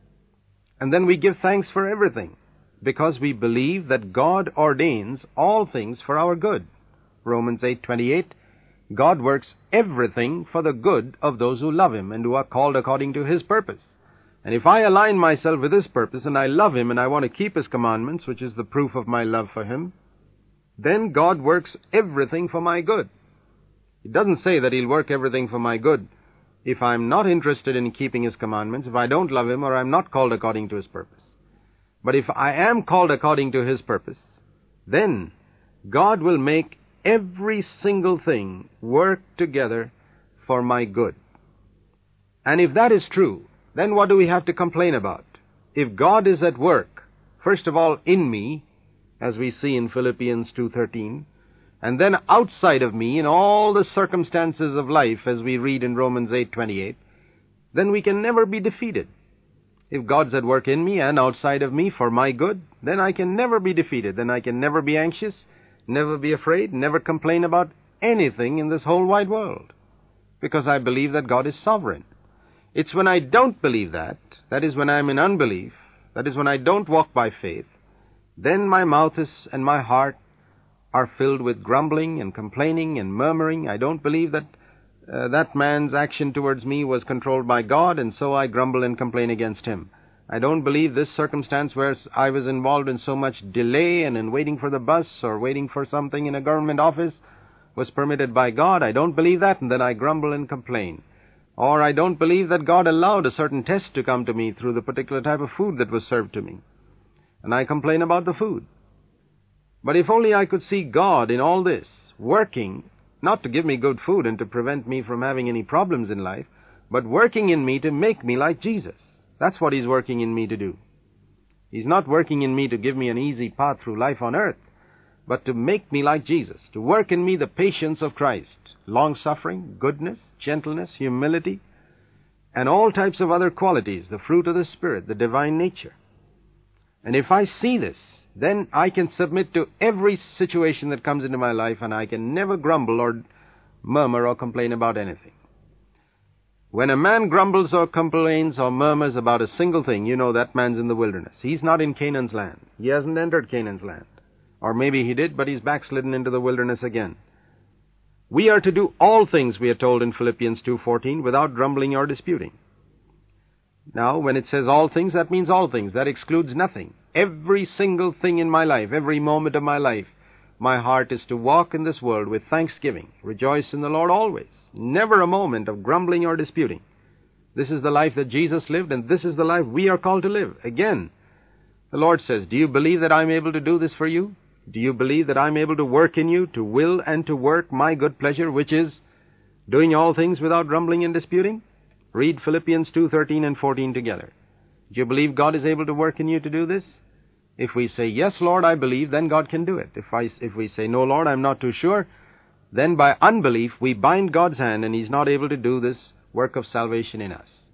And then we give thanks for everything, because we believe that God ordains all things for our good. Romans eight twenty-eight, God works everything for the good of those who love him and who are called according to his purpose. And if I align myself with his purpose and I love him and I want to keep his commandments, which is the proof of my love for him, then God works everything for my good. It doesn't say that he'll work everything for my good if I'm not interested in keeping his commandments, if I don't love him, or I'm not called according to his purpose. But if I am called according to his purpose, then God will make every single thing work together for my good. And if that is true, then what do we have to complain about? If God is at work, first of all in me, as we see in Philippians two thirteen, and then outside of me in all the circumstances of life, as we read in Romans eight twenty-eight, then we can never be defeated. If God's at work in me and outside of me for my good, then I can never be defeated. Then I can never be anxious, never be afraid, never complain about anything in this whole wide world, because I believe that God is sovereign. It's when I don't believe that, that is when I'm in unbelief, that is when I don't walk by faith, then my mouth is, and my heart are filled with grumbling and complaining and murmuring. I don't believe that uh, that man's action towards me was controlled by God, and so I grumble and complain against him. I don't believe this circumstance where I was involved in so much delay and in waiting for the bus or waiting for something in a government office was permitted by God. I don't believe that, and then I grumble and complain. Or I don't believe that God allowed a certain test to come to me through the particular type of food that was served to me, and I complain about the food. But if only I could see God in all this, working, not to give me good food and to prevent me from having any problems in life, but working in me to make me like Jesus. That's what he's working in me to do. He's not working in me to give me an easy path through life on earth, but to make me like Jesus, to work in me the patience of Christ, long-suffering, goodness, gentleness, humility, and all types of other qualities, the fruit of the Spirit, the divine nature. And if I see this, then I can submit to every situation that comes into my life, and I can never grumble or murmur or complain about anything. When a man grumbles or complains or murmurs about a single thing, you know that man's in the wilderness. He's not in Canaan's land. He hasn't entered Canaan's land. Or maybe he did, but he's backslidden into the wilderness again. We are to do all things, we are told in Philippians two fourteen, without grumbling or disputing. Now, when it says all things, that means all things. That excludes nothing. Every single thing in my life, every moment of my life, my heart is to walk in this world with thanksgiving. Rejoice in the Lord always. Never a moment of grumbling or disputing. This is the life that Jesus lived, and this is the life we are called to live. Again, the Lord says, do you believe that I'm able to do this for you? Do you believe that I'm able to work in you, to will and to work my good pleasure, which is doing all things without grumbling and disputing? Read Philippians two thirteen and fourteen together. Do you believe God is able to work in you to do this? If we say, yes, Lord, I believe, then God can do it. If I, if we say, no, Lord, I'm not too sure, then by unbelief we bind God's hand, and he's not able to do this work of salvation in us.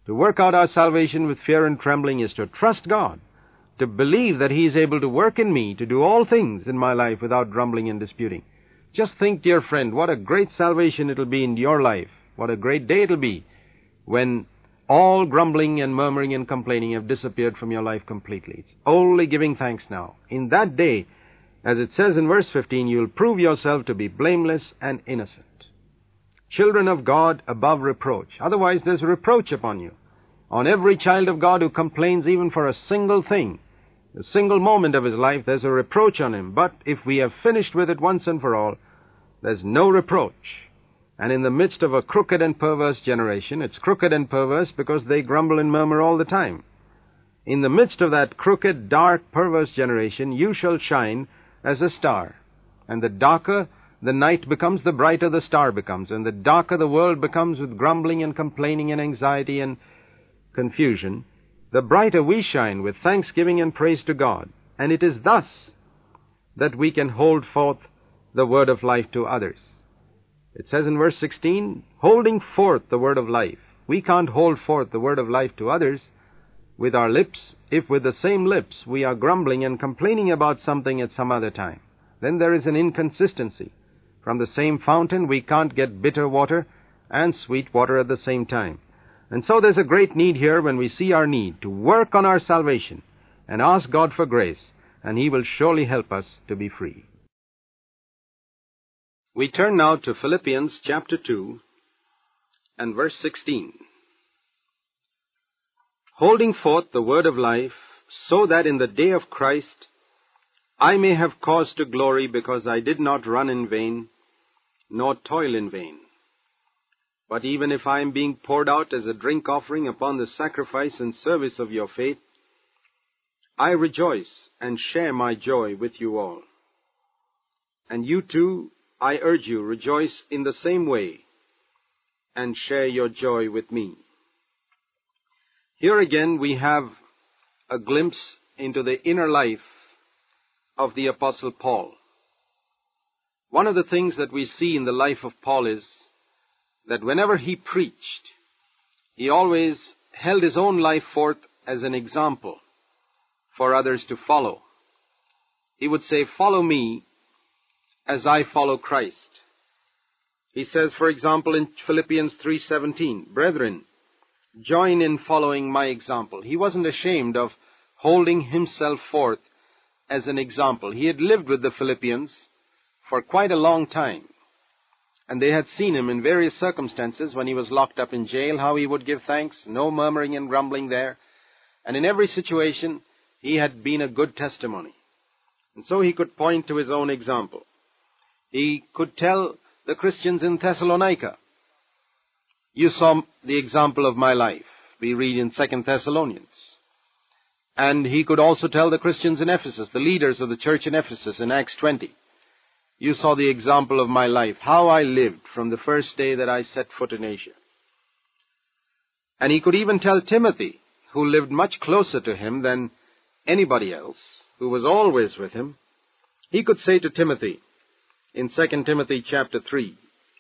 To work out our salvation with fear and trembling is to trust God, to believe that He is able to work in me, to do all things in my life without grumbling and disputing. Just think, dear friend, what a great salvation it'll be in your life. What a great day it'll be when all grumbling and murmuring and complaining have disappeared from your life completely. It's only giving thanks now. In that day, as it says in verse fifteen, you'll prove yourself to be blameless and innocent. Children of God above reproach. Otherwise, there's reproach upon you. On every child of God who complains even for a single thing, a single moment of his life, there's a reproach on him. But if we have finished with it once and for all, there's no reproach. And in the midst of a crooked and perverse generation, it's crooked and perverse because they grumble and murmur all the time. In the midst of that crooked, dark, perverse generation, you shall shine as a star. And the darker the night becomes, the brighter the star becomes. And the darker the world becomes with grumbling and complaining and anxiety and confusion, the brighter we shine with thanksgiving and praise to God. And it is thus that we can hold forth the word of life to others. It says in verse sixteen, holding forth the word of life. We can't hold forth the word of life to others with our lips if with the same lips we are grumbling and complaining about something at some other time. Then there is an inconsistency. From the same fountain we can't get bitter water and sweet water at the same time. And so there's a great need here when we see our need to work on our salvation and ask God for grace, and He will surely help us to be free. We turn now to Philippians chapter two and verse sixteen. Holding forth the word of life, so that in the day of Christ I may have cause to glory, because I did not run in vain, nor toil in vain. But even if I am being poured out as a drink offering upon the sacrifice and service of your faith, I rejoice and share my joy with you all. And you too, I urge you, rejoice in the same way, and share your joy with me. Here again we have a glimpse into the inner life of the Apostle Paul. One of the things that we see in the life of Paul is that whenever he preached, he always held his own life forth as an example for others to follow. He would say, follow me as I follow Christ. He says, for example, in Philippians three seventeen, brethren, join in following my example. He wasn't ashamed of holding himself forth as an example. He had lived with the Philippians for quite a long time, and they had seen him in various circumstances when he was locked up in jail, how he would give thanks, no murmuring and grumbling there. And in every situation, he had been a good testimony. And so he could point to his own example. He could tell the Christians in Thessalonica, you saw the example of my life. We read in Second Thessalonians. And he could also tell the Christians in Ephesus, the leaders of the church in Ephesus, in Acts twenty, you saw the example of my life, how I lived from the first day that I set foot in Asia. And he could even tell Timothy, who lived much closer to him than anybody else, who was always with him. He could say to Timothy in Second Timothy chapter three,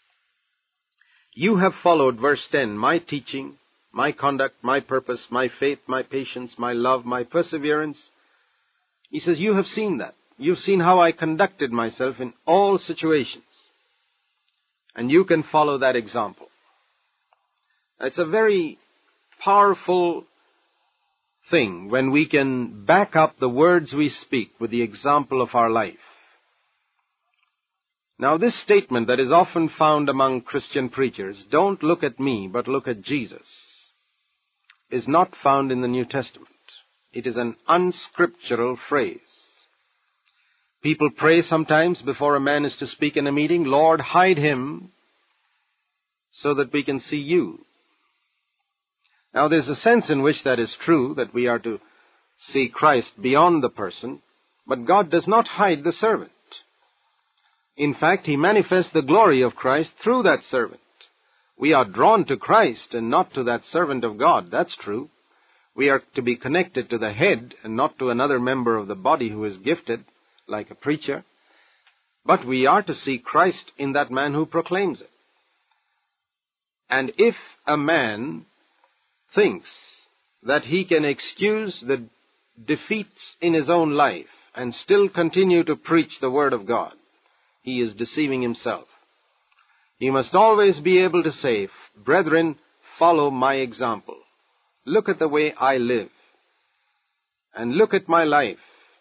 you have followed, verse ten, my teaching, my conduct, my purpose, my faith, my patience, my love, my perseverance. He says, you have seen that. You've seen how I conducted myself in all situations. And you can follow that example. It's a very powerful thing when we can back up the words we speak with the example of our life. Now, this statement that is often found among Christian preachers, don't look at me, but look at Jesus, is not found in the New Testament. It is an unscriptural phrase. People pray sometimes before a man is to speak in a meeting, Lord, hide him so that we can see you. Now, there's a sense in which that is true, that we are to see Christ beyond the person, but God does not hide the servant. In fact, He manifests the glory of Christ through that servant. We are drawn to Christ and not to that servant of God. That's true. We are to be connected to the head and not to another member of the body who is gifted, like a preacher. But we are to see Christ in that man who proclaims it. And if a man thinks that he can excuse the defeats in his own life and still continue to preach the Word of God, he is deceiving himself. He must always be able to say, brethren, follow my example. Look at the way I live, and look at my life,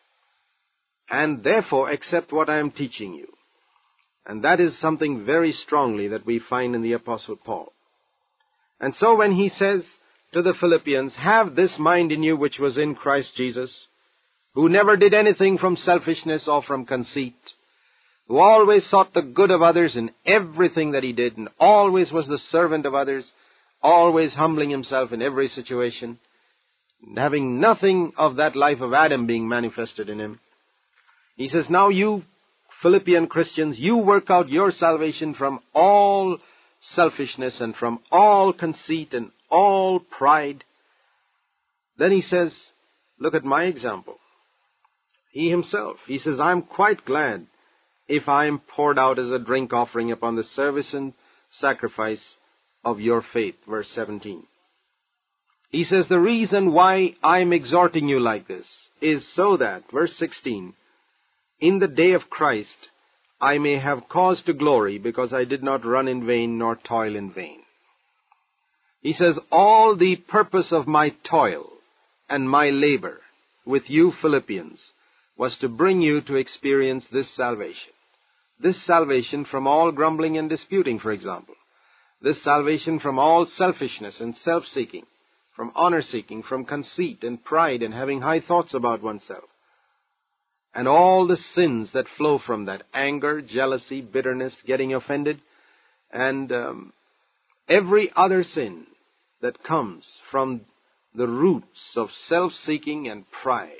and therefore accept what I am teaching you. And that is something very strongly that we find in the Apostle Paul. And so when he says to the Philippians, have this mind in you which was in Christ Jesus, who never did anything from selfishness or from conceit, who always sought the good of others in everything that he did, and always was the servant of others, always humbling himself in every situation, and having nothing of that life of Adam being manifested in him. He says, now you Philippian Christians, you work out your salvation from all selfishness and from all conceit and all pride. Then he says, look at my example. He himself, he says, I'm quite glad if I am poured out as a drink offering upon the service and sacrifice of your faith. Verse seventeen. He says, the reason why I'm exhorting you like this is so that, verse sixteen, in the day of Christ I may have cause to glory, because I did not run in vain nor toil in vain. He says, all the purpose of my toil and my labor with you Philippians was to bring you to experience this salvation. This salvation from all grumbling and disputing, for example. This salvation from all selfishness and self-seeking, from honor-seeking, from conceit and pride and having high thoughts about oneself. And all the sins that flow from that, anger, jealousy, bitterness, getting offended, and um, every other sin that comes from the roots of self-seeking and pride.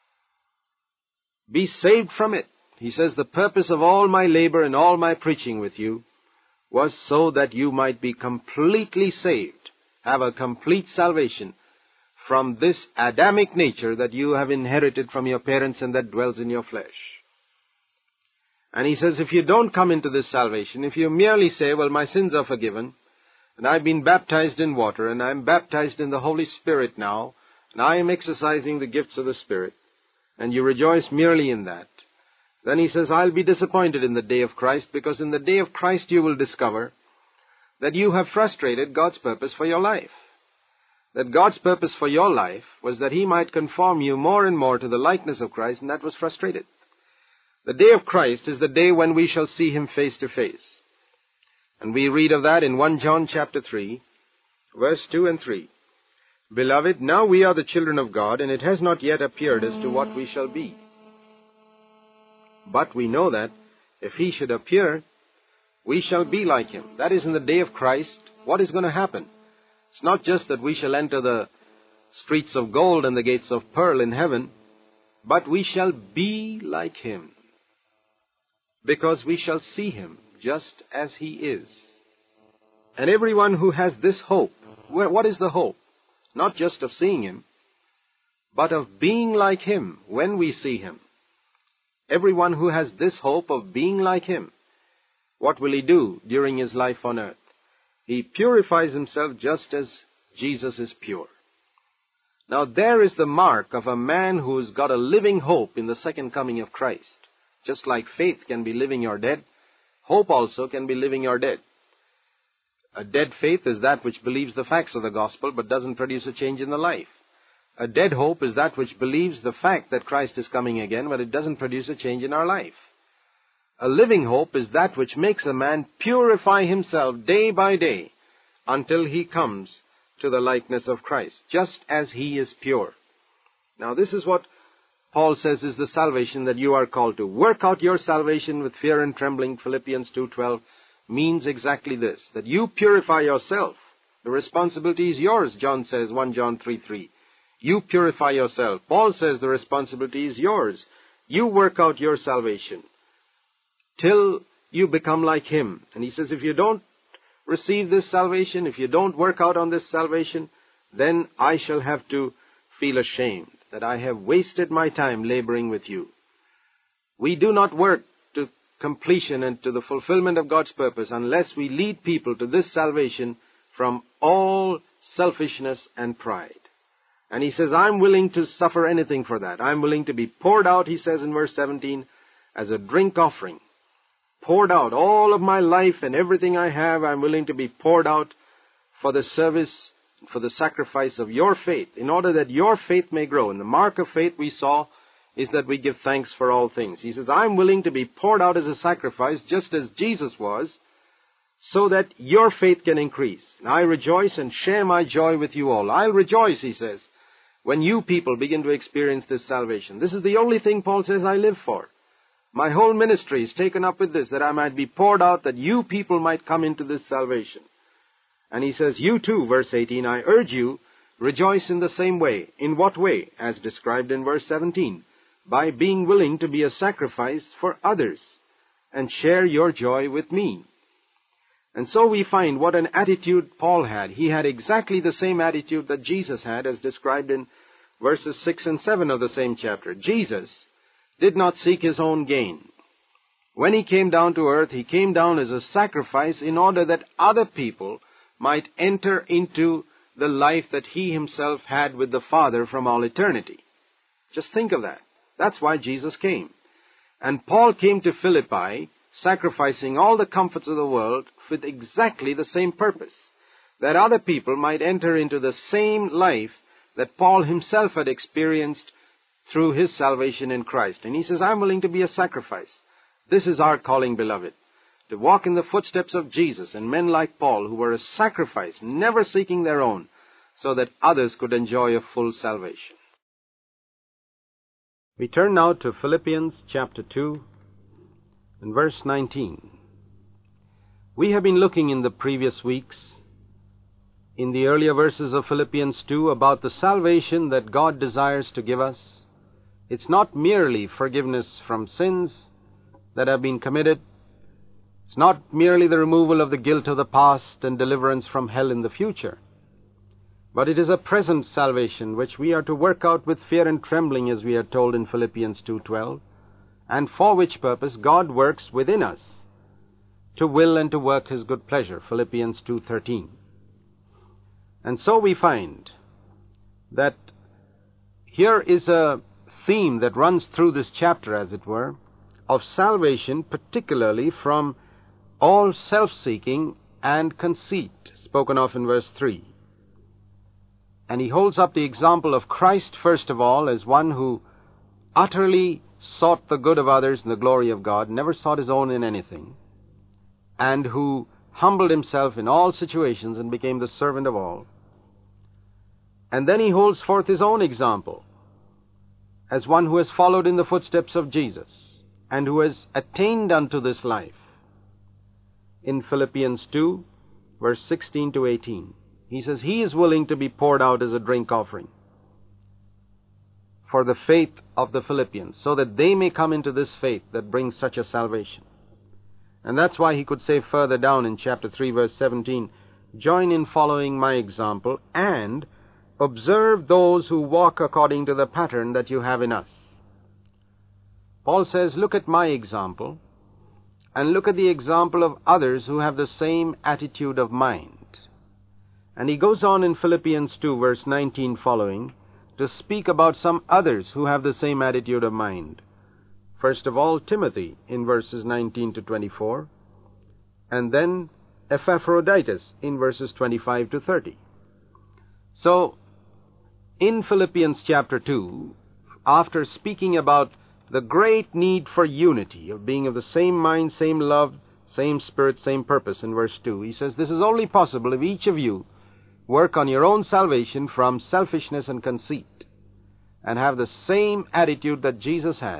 Be saved from it. He says, the purpose of all my labor and all my preaching with you was so that you might be completely saved, have a complete salvation from this Adamic nature that you have inherited from your parents and that dwells in your flesh. And he says, if you don't come into this salvation, if you merely say, well, my sins are forgiven, and I've been baptized in water, and I'm baptized in the Holy Spirit now, and I am exercising the gifts of the Spirit, and you rejoice merely in that, then he says, I'll be disappointed in the day of Christ, because in the day of Christ you will discover that you have frustrated God's purpose for your life. That God's purpose for your life was that He might conform you more and more to the likeness of Christ, and that was frustrated. The day of Christ is the day when we shall see Him face to face. And we read of that in First John chapter three, verse two and three. Beloved, now we are the children of God, and it has not yet appeared as to what we shall be. But we know that if He should appear, we shall be like Him. That is, in the day of Christ, what is going to happen? It's not just that we shall enter the streets of gold and the gates of pearl in heaven, but we shall be like Him, because we shall see Him just as He is. And everyone who has this hope, what is the hope? Not just of seeing Him, but of being like Him when we see Him. Everyone who has this hope of being like Him, what will he do during his life on earth? He purifies himself just as Jesus is pure. Now there is the mark of a man who's got a living hope in the second coming of Christ. Just like faith can be living or dead, hope also can be living or dead. A dead faith is that which believes the facts of the gospel but doesn't produce a change in the life. A dead hope is that which believes the fact that Christ is coming again, but it doesn't produce a change in our life. A living hope is that which makes a man purify himself day by day until he comes to the likeness of Christ, just as He is pure. Now this is what Paul says is the salvation that you are called to. Work out your salvation with fear and trembling, Philippians two twelve, means exactly this, that you purify yourself. The responsibility is yours, John says, First John three three. You purify yourself. Paul says the responsibility is yours. You work out your salvation till you become like Him. And he says, if you don't receive this salvation, if you don't work out on this salvation, then I shall have to feel ashamed that I have wasted my time laboring with you. We do not work to completion and to the fulfillment of God's purpose unless we lead people to this salvation from all selfishness and pride. And he says, I'm willing to suffer anything for that. I'm willing to be poured out, he says in verse seventeen, as a drink offering. Poured out. All of my life and everything I have, I'm willing to be poured out for the service, for the sacrifice of your faith, in order that your faith may grow. And the mark of faith we saw is that we give thanks for all things. He says, I'm willing to be poured out as a sacrifice, just as Jesus was, so that your faith can increase. And I rejoice and share my joy with you all. I'll rejoice, he says, when you people begin to experience this salvation. This is the only thing Paul says I live for. My whole ministry is taken up with this, that I might be poured out, that you people might come into this salvation. And he says, you too, verse eighteen, I urge you, rejoice in the same way. In what way? As described in verse seventeen. By being willing to be a sacrifice for others and share your joy with me. And so we find what an attitude Paul had. He had exactly the same attitude that Jesus had, as described in verses six and seven of the same chapter. Jesus did not seek his own gain. When he came down to earth, he came down as a sacrifice in order that other people might enter into the life that he himself had with the Father from all eternity. Just think of that. That's why Jesus came. And Paul came to Philippi, sacrificing all the comforts of the world with exactly the same purpose, that other people might enter into the same life that Paul himself had experienced through his salvation in Christ. And he says, I'm willing to be a sacrifice. This is our calling, beloved, to walk in the footsteps of Jesus and men like Paul, who were a sacrifice, never seeking their own, so that others could enjoy a full salvation. We turn now to Philippians chapter two and verse nineteen. We have been looking in the previous weeks, in the earlier verses of Philippians two, about the salvation that God desires to give us. It's not merely forgiveness from sins that have been committed. It's not merely the removal of the guilt of the past and deliverance from hell in the future. But it is a present salvation which we are to work out with fear and trembling, as we are told in Philippians two twelve, and for which purpose God works within us to will and to work his good pleasure, Philippians two thirteen. And so we find that here is a theme that runs through this chapter, as it were, of salvation, particularly from all self-seeking and conceit, spoken of in verse three. And he holds up the example of Christ, first of all, as one who utterly sought the good of others and the glory of God, never sought his own in anything, and who humbled himself in all situations and became the servant of all. And then he holds forth his own example as one who has followed in the footsteps of Jesus and who has attained unto this life. In Philippians two, verse sixteen to eighteen, he says he is willing to be poured out as a drink offering for the faith of the Philippians, so that they may come into this faith that brings such a salvation. And that's why he could say further down in chapter three, verse seventeen, join in following my example and observe those who walk according to the pattern that you have in us. Paul says, look at my example, and look at the example of others who have the same attitude of mind. And he goes on in Philippians two, verse nineteen following, to speak about some others who have the same attitude of mind. First of all, Timothy, in verses nineteen to twenty-four, and then Epaphroditus, in verses twenty-five to thirty. So, in Philippians chapter two, after speaking about the great need for unity, of being of the same mind, same love, same spirit, same purpose, in verse two, he says, this is only possible if each of you work on your own salvation from selfishness and conceit, and have the same attitude that Jesus had.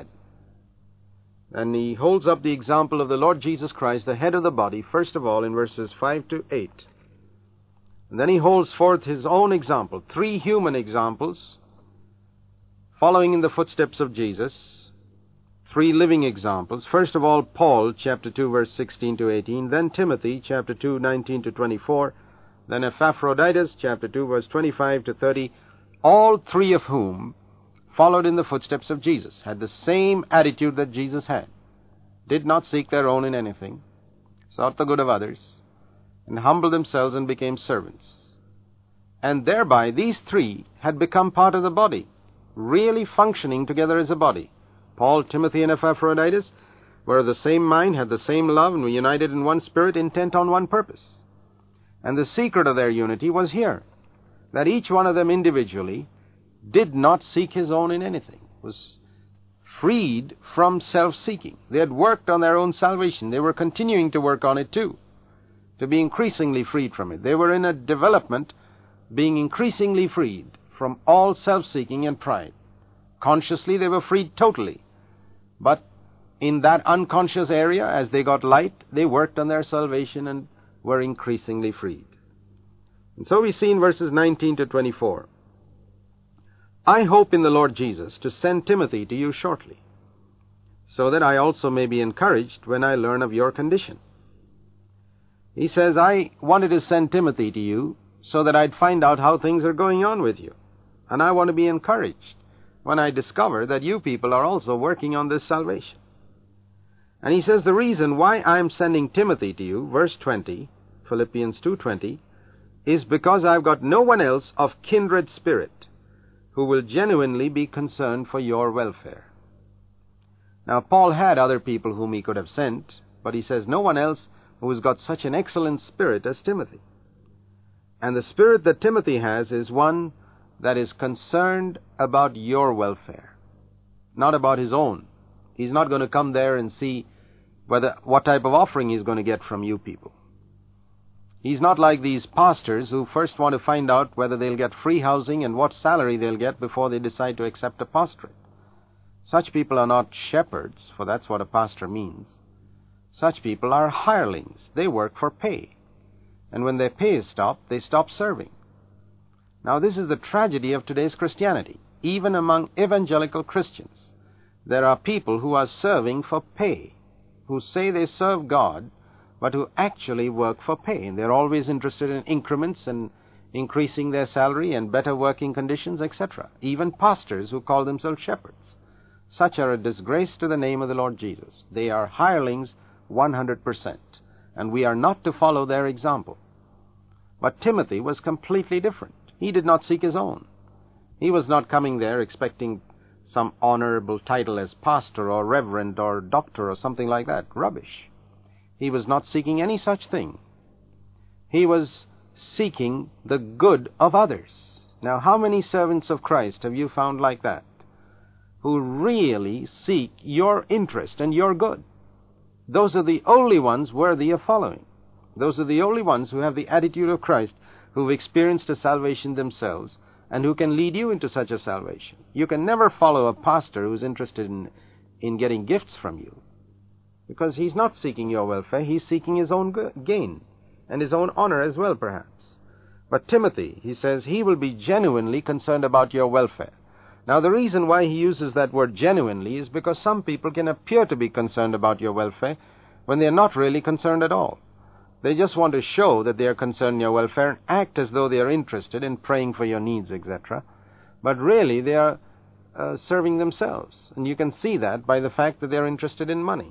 And he holds up the example of the Lord Jesus Christ, the head of the body, first of all in verses five to eight. And then he holds forth his own example, three human examples, following in the footsteps of Jesus, three living examples. First of all, Paul, chapter two, verse sixteen to eighteen, then Timothy, chapter two, nineteen to twenty-four, then Epaphroditus, chapter two, verse twenty-five to thirty, all three of whom followed in the footsteps of Jesus, had the same attitude that Jesus had, did not seek their own in anything, sought the good of others, and humbled themselves and became servants. And thereby these three had become part of the body, really functioning together as a body. Paul, Timothy, and Epaphroditus were of the same mind, had the same love, and were united in one spirit, intent on one purpose. And the secret of their unity was here, that each one of them individually did not seek his own in anything, was freed from self-seeking. They had worked on their own salvation. They were continuing to work on it too, to be increasingly freed from it. They were in a development, being increasingly freed from all self-seeking and pride. Consciously, they were freed totally. But in that unconscious area, as they got light, they worked on their salvation and were increasingly freed. And so we see in verses nineteen to twenty-four, I hope in the Lord Jesus to send Timothy to you shortly, so that I also may be encouraged when I learn of your condition. He says, I wanted to send Timothy to you so that I'd find out how things are going on with you. And I want to be encouraged when I discover that you people are also working on this salvation. And he says the reason why I'm sending Timothy to you, verse twenty, Philippians two twenty, is because I've got no one else of kindred spirit who will genuinely be concerned for your welfare. Now, Paul had other people whom he could have sent, but he says no one else who has got such an excellent spirit as Timothy. And the spirit that Timothy has is one that is concerned about your welfare, not about his own. He's not going to come there and see whether what type of offering he's going to get from you people. He's not like these pastors who first want to find out whether they'll get free housing and what salary they'll get before they decide to accept a pastorate. Such people are not shepherds, for that's what a pastor means. Such people are hirelings. They work for pay. And when their pay is stopped, they stop serving. Now, this is the tragedy of today's Christianity. Even among evangelical Christians, there are people who are serving for pay, who say they serve God, but who actually work for pay. And they're always interested in increments and increasing their salary and better working conditions, et cetera. Even pastors who call themselves shepherds. Such are a disgrace to the name of the Lord Jesus. They are hirelings one hundred percent, and we are not to follow their example. But Timothy was completely different. He did not seek his own. He was not coming there expecting some honorable title as pastor or reverend or doctor or something like that. Rubbish. He was not seeking any such thing. He was seeking the good of others. Now, how many servants of Christ have you found like that, who really seek your interest and your good? Those are the only ones worthy of following. Those are the only ones who have the attitude of Christ, who've experienced a salvation themselves, and who can lead you into such a salvation. You can never follow a pastor who's interested in, in getting gifts from you, because he's not seeking your welfare. He's seeking his own gain, and his own honor as well, perhaps. But Timothy, he says, he will be genuinely concerned about your welfare. Now, the reason why he uses that word genuinely is because some people can appear to be concerned about your welfare when they're not really concerned at all. They just want to show that they are concerned in your welfare and act as though they are interested in praying for your needs, et cetera. But really, they are uh, serving themselves. And you can see that by the fact that they are interested in money.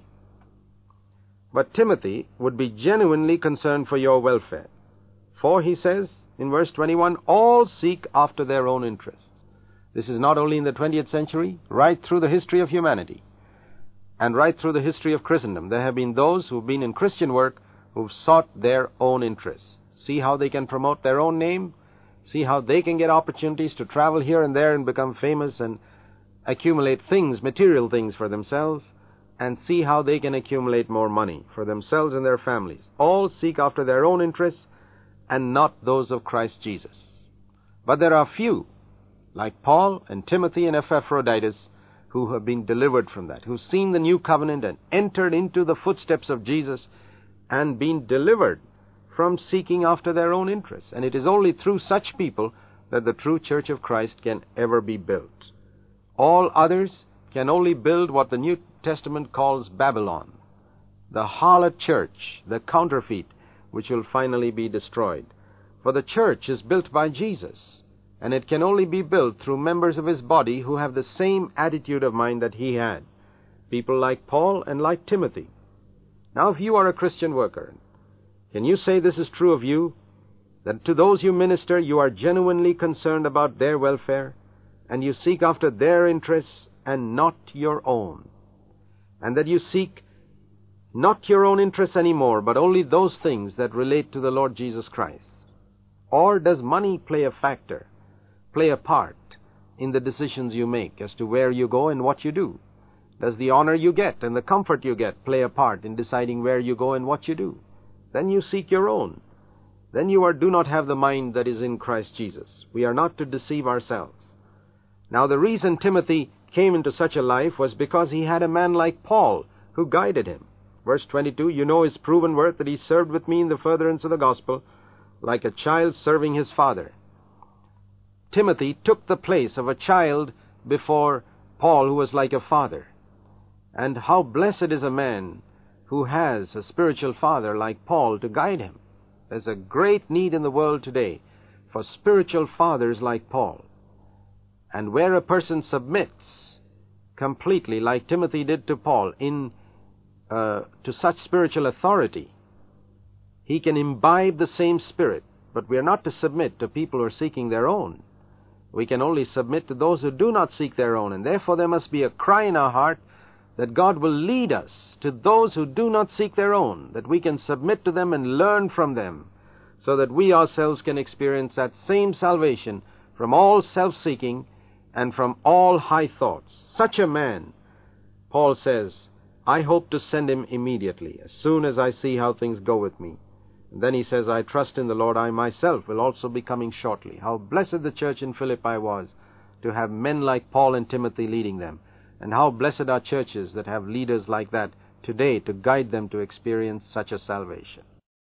But Timothy would be genuinely concerned for your welfare. For, he says in verse twenty-one, all seek after their own interests. This is not only in the twentieth century, right through the history of humanity, and right through the history of Christendom. There have been those who've been in Christian work who've sought their own interests. See how they can promote their own name, see how they can get opportunities to travel here and there and become famous and accumulate things, material things for themselves, and see how they can accumulate more money for themselves and their families. All seek after their own interests and not those of Christ Jesus. But there are few, like Paul and Timothy and Epaphroditus, who have been delivered from that, who've seen the new covenant and entered into the footsteps of Jesus and been delivered from seeking after their own interests. And it is only through such people that the true church of Christ can ever be built. All others can only build what the New Testament calls Babylon, the harlot church, the counterfeit, which will finally be destroyed. For the church is built by Jesus, and it can only be built through members of his body who have the same attitude of mind that he had, people like Paul and like Timothy. Now, if you are a Christian worker, can you say this is true of you, that to those you minister, you are genuinely concerned about their welfare, and you seek after their interests and not your own, and that you seek not your own interests anymore, but only those things that relate to the Lord Jesus Christ? Or does money play a factor, play a part in the decisions you make as to where you go and what you do? Does the honor you get and the comfort you get play a part in deciding where you go and what you do? Then you seek your own. Then you are, do not have the mind that is in Christ Jesus. We are not to deceive ourselves. Now, the reason Timothy came into such a life was because he had a man like Paul who guided him. Verse twenty-two, you know his proven worth, that he served with me in the furtherance of the gospel, like a child serving his father. Timothy took the place of a child before Paul, who was like a father. And how blessed is a man who has a spiritual father like Paul to guide him. There's a great need in the world today for spiritual fathers like Paul. And where a person submits completely, like Timothy did to Paul, in uh, to such spiritual authority, he can imbibe the same spirit. But we are not to submit to people who are seeking their own. We can only submit to those who do not seek their own, and therefore there must be a cry in our heart that God will lead us to those who do not seek their own, that we can submit to them and learn from them, so that we ourselves can experience that same salvation from all self-seeking and from all high thoughts. Such a man, Paul says, I hope to send him immediately, as soon as I see how things go with me. And then he says, I trust in the Lord, I myself will also be coming shortly. How blessed the church in Philippi was to have men like Paul and Timothy leading them. And how blessed are churches that have leaders like that today to guide them to experience such a salvation.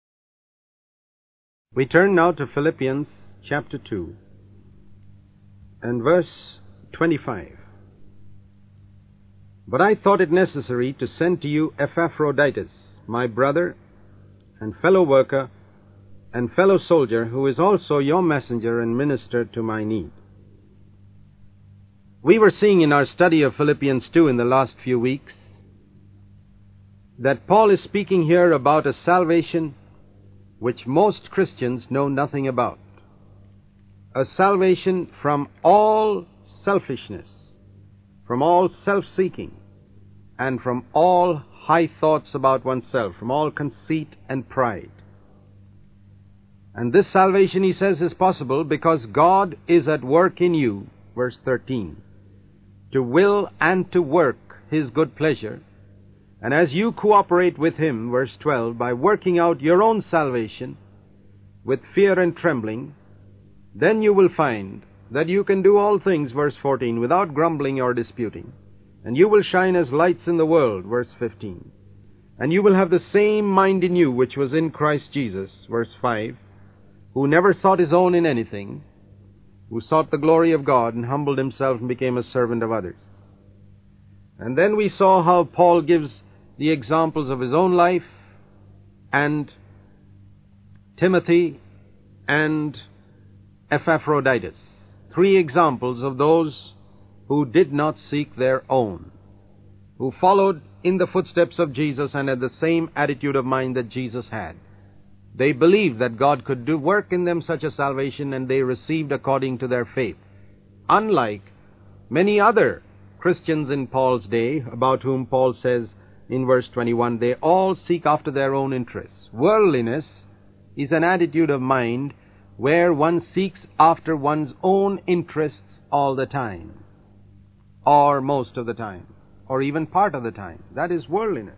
We turn now to Philippians chapter two and verse twenty-five. But I thought it necessary to send to you Epaphroditus, my brother and fellow worker and fellow soldier, who is also your messenger and minister to my need. We were seeing in our study of Philippians two in the last few weeks that Paul is speaking here about a salvation which most Christians know nothing about. A salvation from all selfishness, from all self-seeking, and from all high thoughts about oneself, from all conceit and pride. And this salvation, he says, is possible because God is at work in you, verse thirteen, to will and to work His good pleasure. And as you cooperate with Him, verse twelve, by working out your own salvation with fear and trembling, then you will find that you can do all things, verse fourteen, without grumbling or disputing. And you will shine as lights in the world, verse fifteen. And you will have the same mind in you which was in Christ Jesus, verse five, who never sought his own in anything, who sought the glory of God and humbled himself and became a servant of others. And then we saw how Paul gives the examples of his own life and Timothy and Epaphroditus. Three examples of those who did not seek their own, who followed in the footsteps of Jesus and had the same attitude of mind that Jesus had. They believed that God could do work in them such a salvation, and they received according to their faith. Unlike many other Christians in Paul's day, about whom Paul says in verse twenty-one, they all seek after their own interests. Worldliness is an attitude of mind where one seeks after one's own interests all the time, or most of the time, or even part of the time. That is worldliness.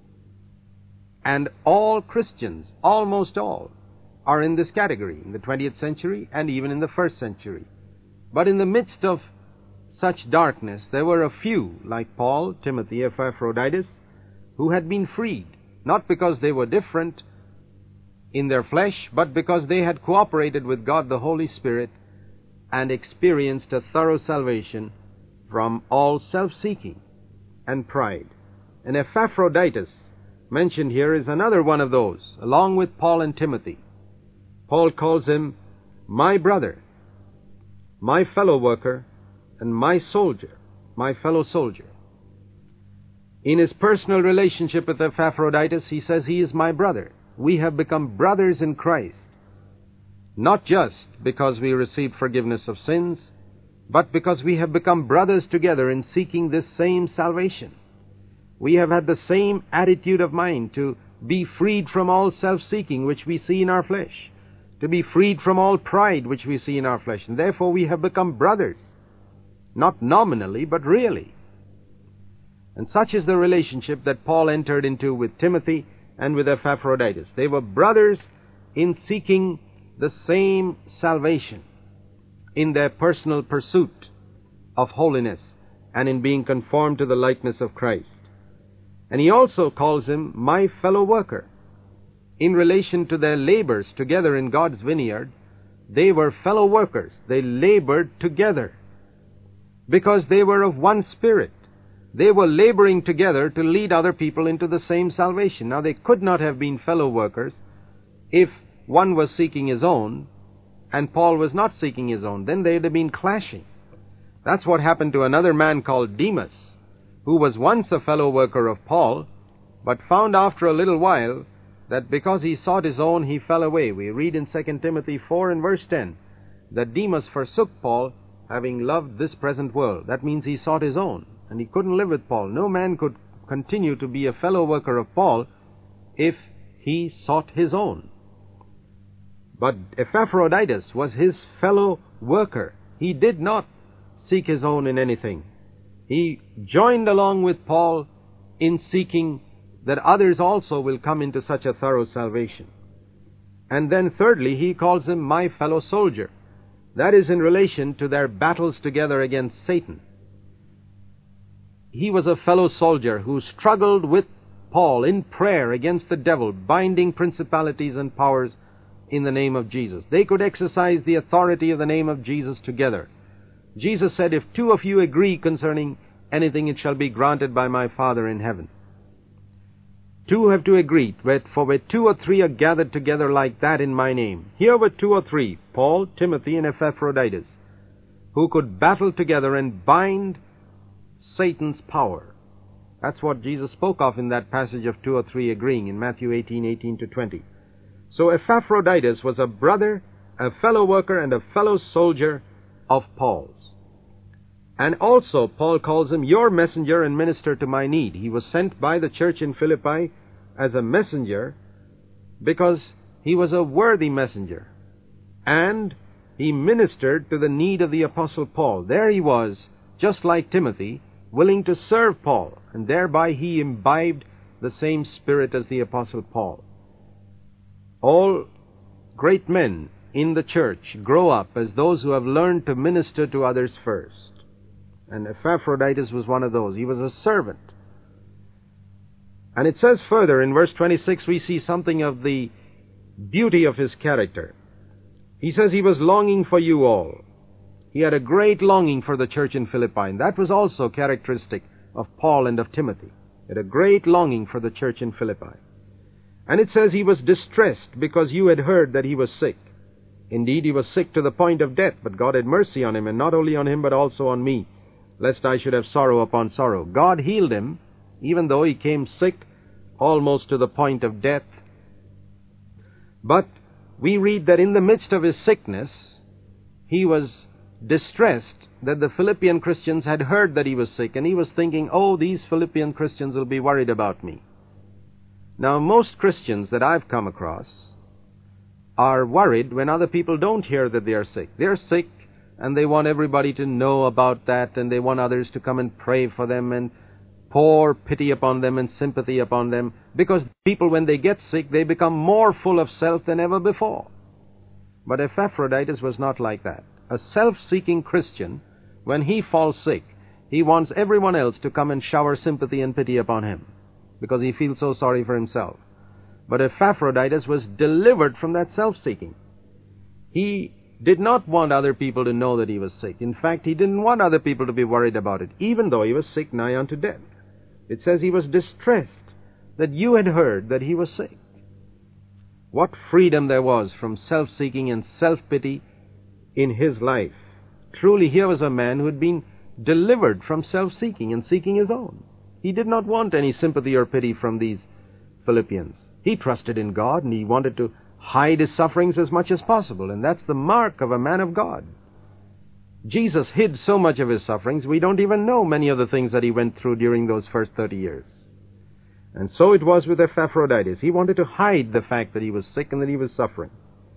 And all Christians, almost all, are in this category in the twentieth century and even in the first century. But in the midst of such darkness, there were a few, like Paul, Timothy, Epaphroditus, who had been freed, not because they were different in their flesh, but because they had cooperated with God the Holy Spirit and experienced a thorough salvation from all self-seeking and pride. And Epaphroditus, mentioned here, is another one of those, along with Paul and Timothy. Paul calls him my brother, my fellow worker, and my soldier, my fellow soldier. In his personal relationship with Epaphroditus, he says he is my brother. We have become brothers in Christ. not just because we receive forgiveness of sins, but because we have become brothers together in seeking this same salvation. We have had the same attitude of mind to be freed from all self-seeking which we see in our flesh, to be freed from all pride which we see in our flesh, and therefore we have become brothers, not nominally, but really. And such is the relationship that Paul entered into with Timothy and with Epaphroditus. They were brothers in seeking the same salvation, in their personal pursuit of holiness, and in being conformed to the likeness of Christ. And he also calls him my fellow worker. In relation to their labors together in God's vineyard, they were fellow workers. They labored together because they were of one spirit. They were laboring together to lead other people into the same salvation. Now, they could not have been fellow workers if one was seeking his own and Paul was not seeking his own. Then they'd have been clashing. That's what happened to another man called Demas, who was once a fellow worker of Paul, but found after a little while that because he sought his own, he fell away. We read in Second Timothy four and verse ten that Demas forsook Paul, having loved this present world. That means he sought his own, and he couldn't live with Paul. No man could continue to be a fellow worker of Paul if he sought his own. But Epaphroditus was his fellow worker. He did not seek his own in anything. He joined along with Paul in seeking that others also will come into such a thorough salvation. And then thirdly, he calls him my fellow soldier. That is in relation to their battles together against Satan. He was a fellow soldier who struggled with Paul in prayer against the devil, binding principalities and powers in the name of Jesus. They could exercise the authority of the name of Jesus together. Jesus said, if two of you agree concerning anything, it shall be granted by my Father in heaven. Two have to agree, for where two or three are gathered together like that in my name. Here were two or three, Paul, Timothy, and Epaphroditus, who could battle together and bind Satan's power. That's what Jesus spoke of in that passage of two or three agreeing in Matthew eighteen, eighteen to twenty. So Epaphroditus was a brother, a fellow worker, and a fellow soldier of Paul's. And also Paul calls him your messenger and minister to my need. He was sent by the church in Philippi as a messenger because he was a worthy messenger. And he ministered to the need of the Apostle Paul. There he was, just like Timothy, willing to serve Paul, and thereby he imbibed the same spirit as the Apostle Paul. All great men in the church grow up as those who have learned to minister to others first. And Epaphroditus was one of those. He was a servant. And it says further in verse twenty-six, we see something of the beauty of his character. He says he was longing for you all. He had a great longing for the church in Philippi, and that was also characteristic of Paul and of Timothy. He had a great longing for the church in Philippi. And it says he was distressed because you had heard that he was sick. Indeed, he was sick to the point of death, but God had mercy on him, and not only on him, but also on me, lest I should have sorrow upon sorrow. God healed him, even though he came sick almost to the point of death. But we read that in the midst of his sickness, he was distressed that the Philippian Christians had heard that he was sick, and he was thinking, oh, these Philippian Christians will be worried about me. Now, most Christians that I've come across are worried when other people don't hear that they are sick. They're sick, and they want everybody to know about that, and they want others to come and pray for them and pour pity upon them and sympathy upon them, because people, when they get sick, they become more full of self than ever before. But Epaphroditus was not like that. A self-seeking Christian, when he falls sick, he wants everyone else to come and shower sympathy and pity upon him, because he feels so sorry for himself. But Epaphroditus was delivered from that self-seeking. He did not want other people to know that he was sick. In fact, he didn't want other people to be worried about it, even though he was sick nigh unto death. It says he was distressed that you had heard that he was sick. What freedom there was from self-seeking and self-pity in his life. Truly, here was a man who had been delivered from self-seeking and seeking his own. He did not want any sympathy or pity from these Philippians. He trusted in God, and he wanted to hide his sufferings as much as possible, and that's the mark of a man of God. Jesus hid so much of his sufferings, we don't even know many of the things that he went through during those first thirty years. And so it was with Epaphroditus. He wanted to hide the fact that he was sick and that he was suffering.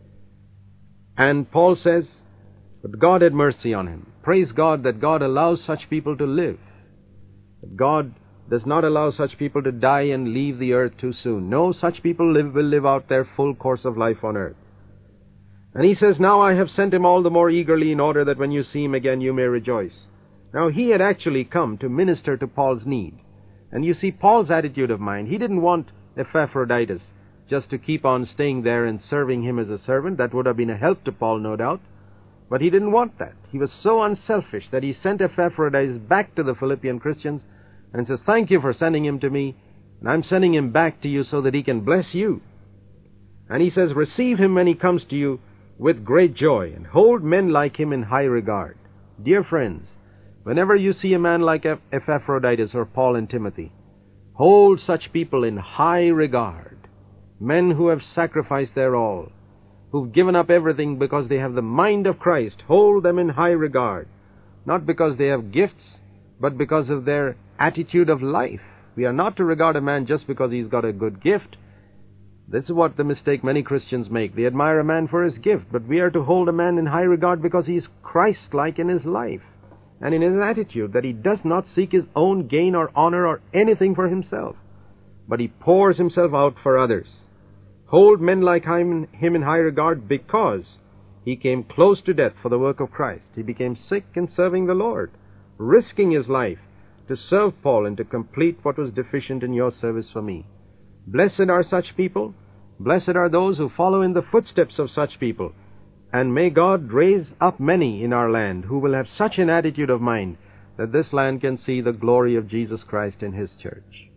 And Paul says, but God had mercy on him. Praise God that God allows such people to live. That God does not allow such people to die and leave the earth too soon. No, such people live, will live out their full course of life on earth. And he says, now I have sent him all the more eagerly in order that when you see him again you may rejoice. Now he had actually come to minister to Paul's need. And you see Paul's attitude of mind. He didn't want Epaphroditus just to keep on staying there and serving him as a servant. That would have been a help to Paul, no doubt. But he didn't want that. He was so unselfish that he sent Epaphroditus back to the Philippian Christians and says, thank you for sending him to me, and I'm sending him back to you so that he can bless you. And he says, receive him when he comes to you with great joy, and hold men like him in high regard. Dear friends, whenever you see a man like Epaphroditus or Paul and Timothy, hold such people in high regard. Men who have sacrificed their all, who've given up everything because they have the mind of Christ. Hold them in high regard, not because they have gifts, but because of their attitude of life. We are not to regard a man just because he's got a good gift. This is what the mistake many Christians make. They admire a man for his gift, but we are to hold a man in high regard because he is Christ-like in his life and in his attitude, that he does not seek his own gain or honor or anything for himself, but he pours himself out for others. Hold men like him in high regard because he came close to death for the work of Christ. He became sick in serving the Lord, risking his life to serve Paul and to complete what was deficient in your service for me. Blessed are such people. Blessed are those who follow in the footsteps of such people. And may God raise up many in our land who will have such an attitude of mind that this land can see the glory of Jesus Christ in his church.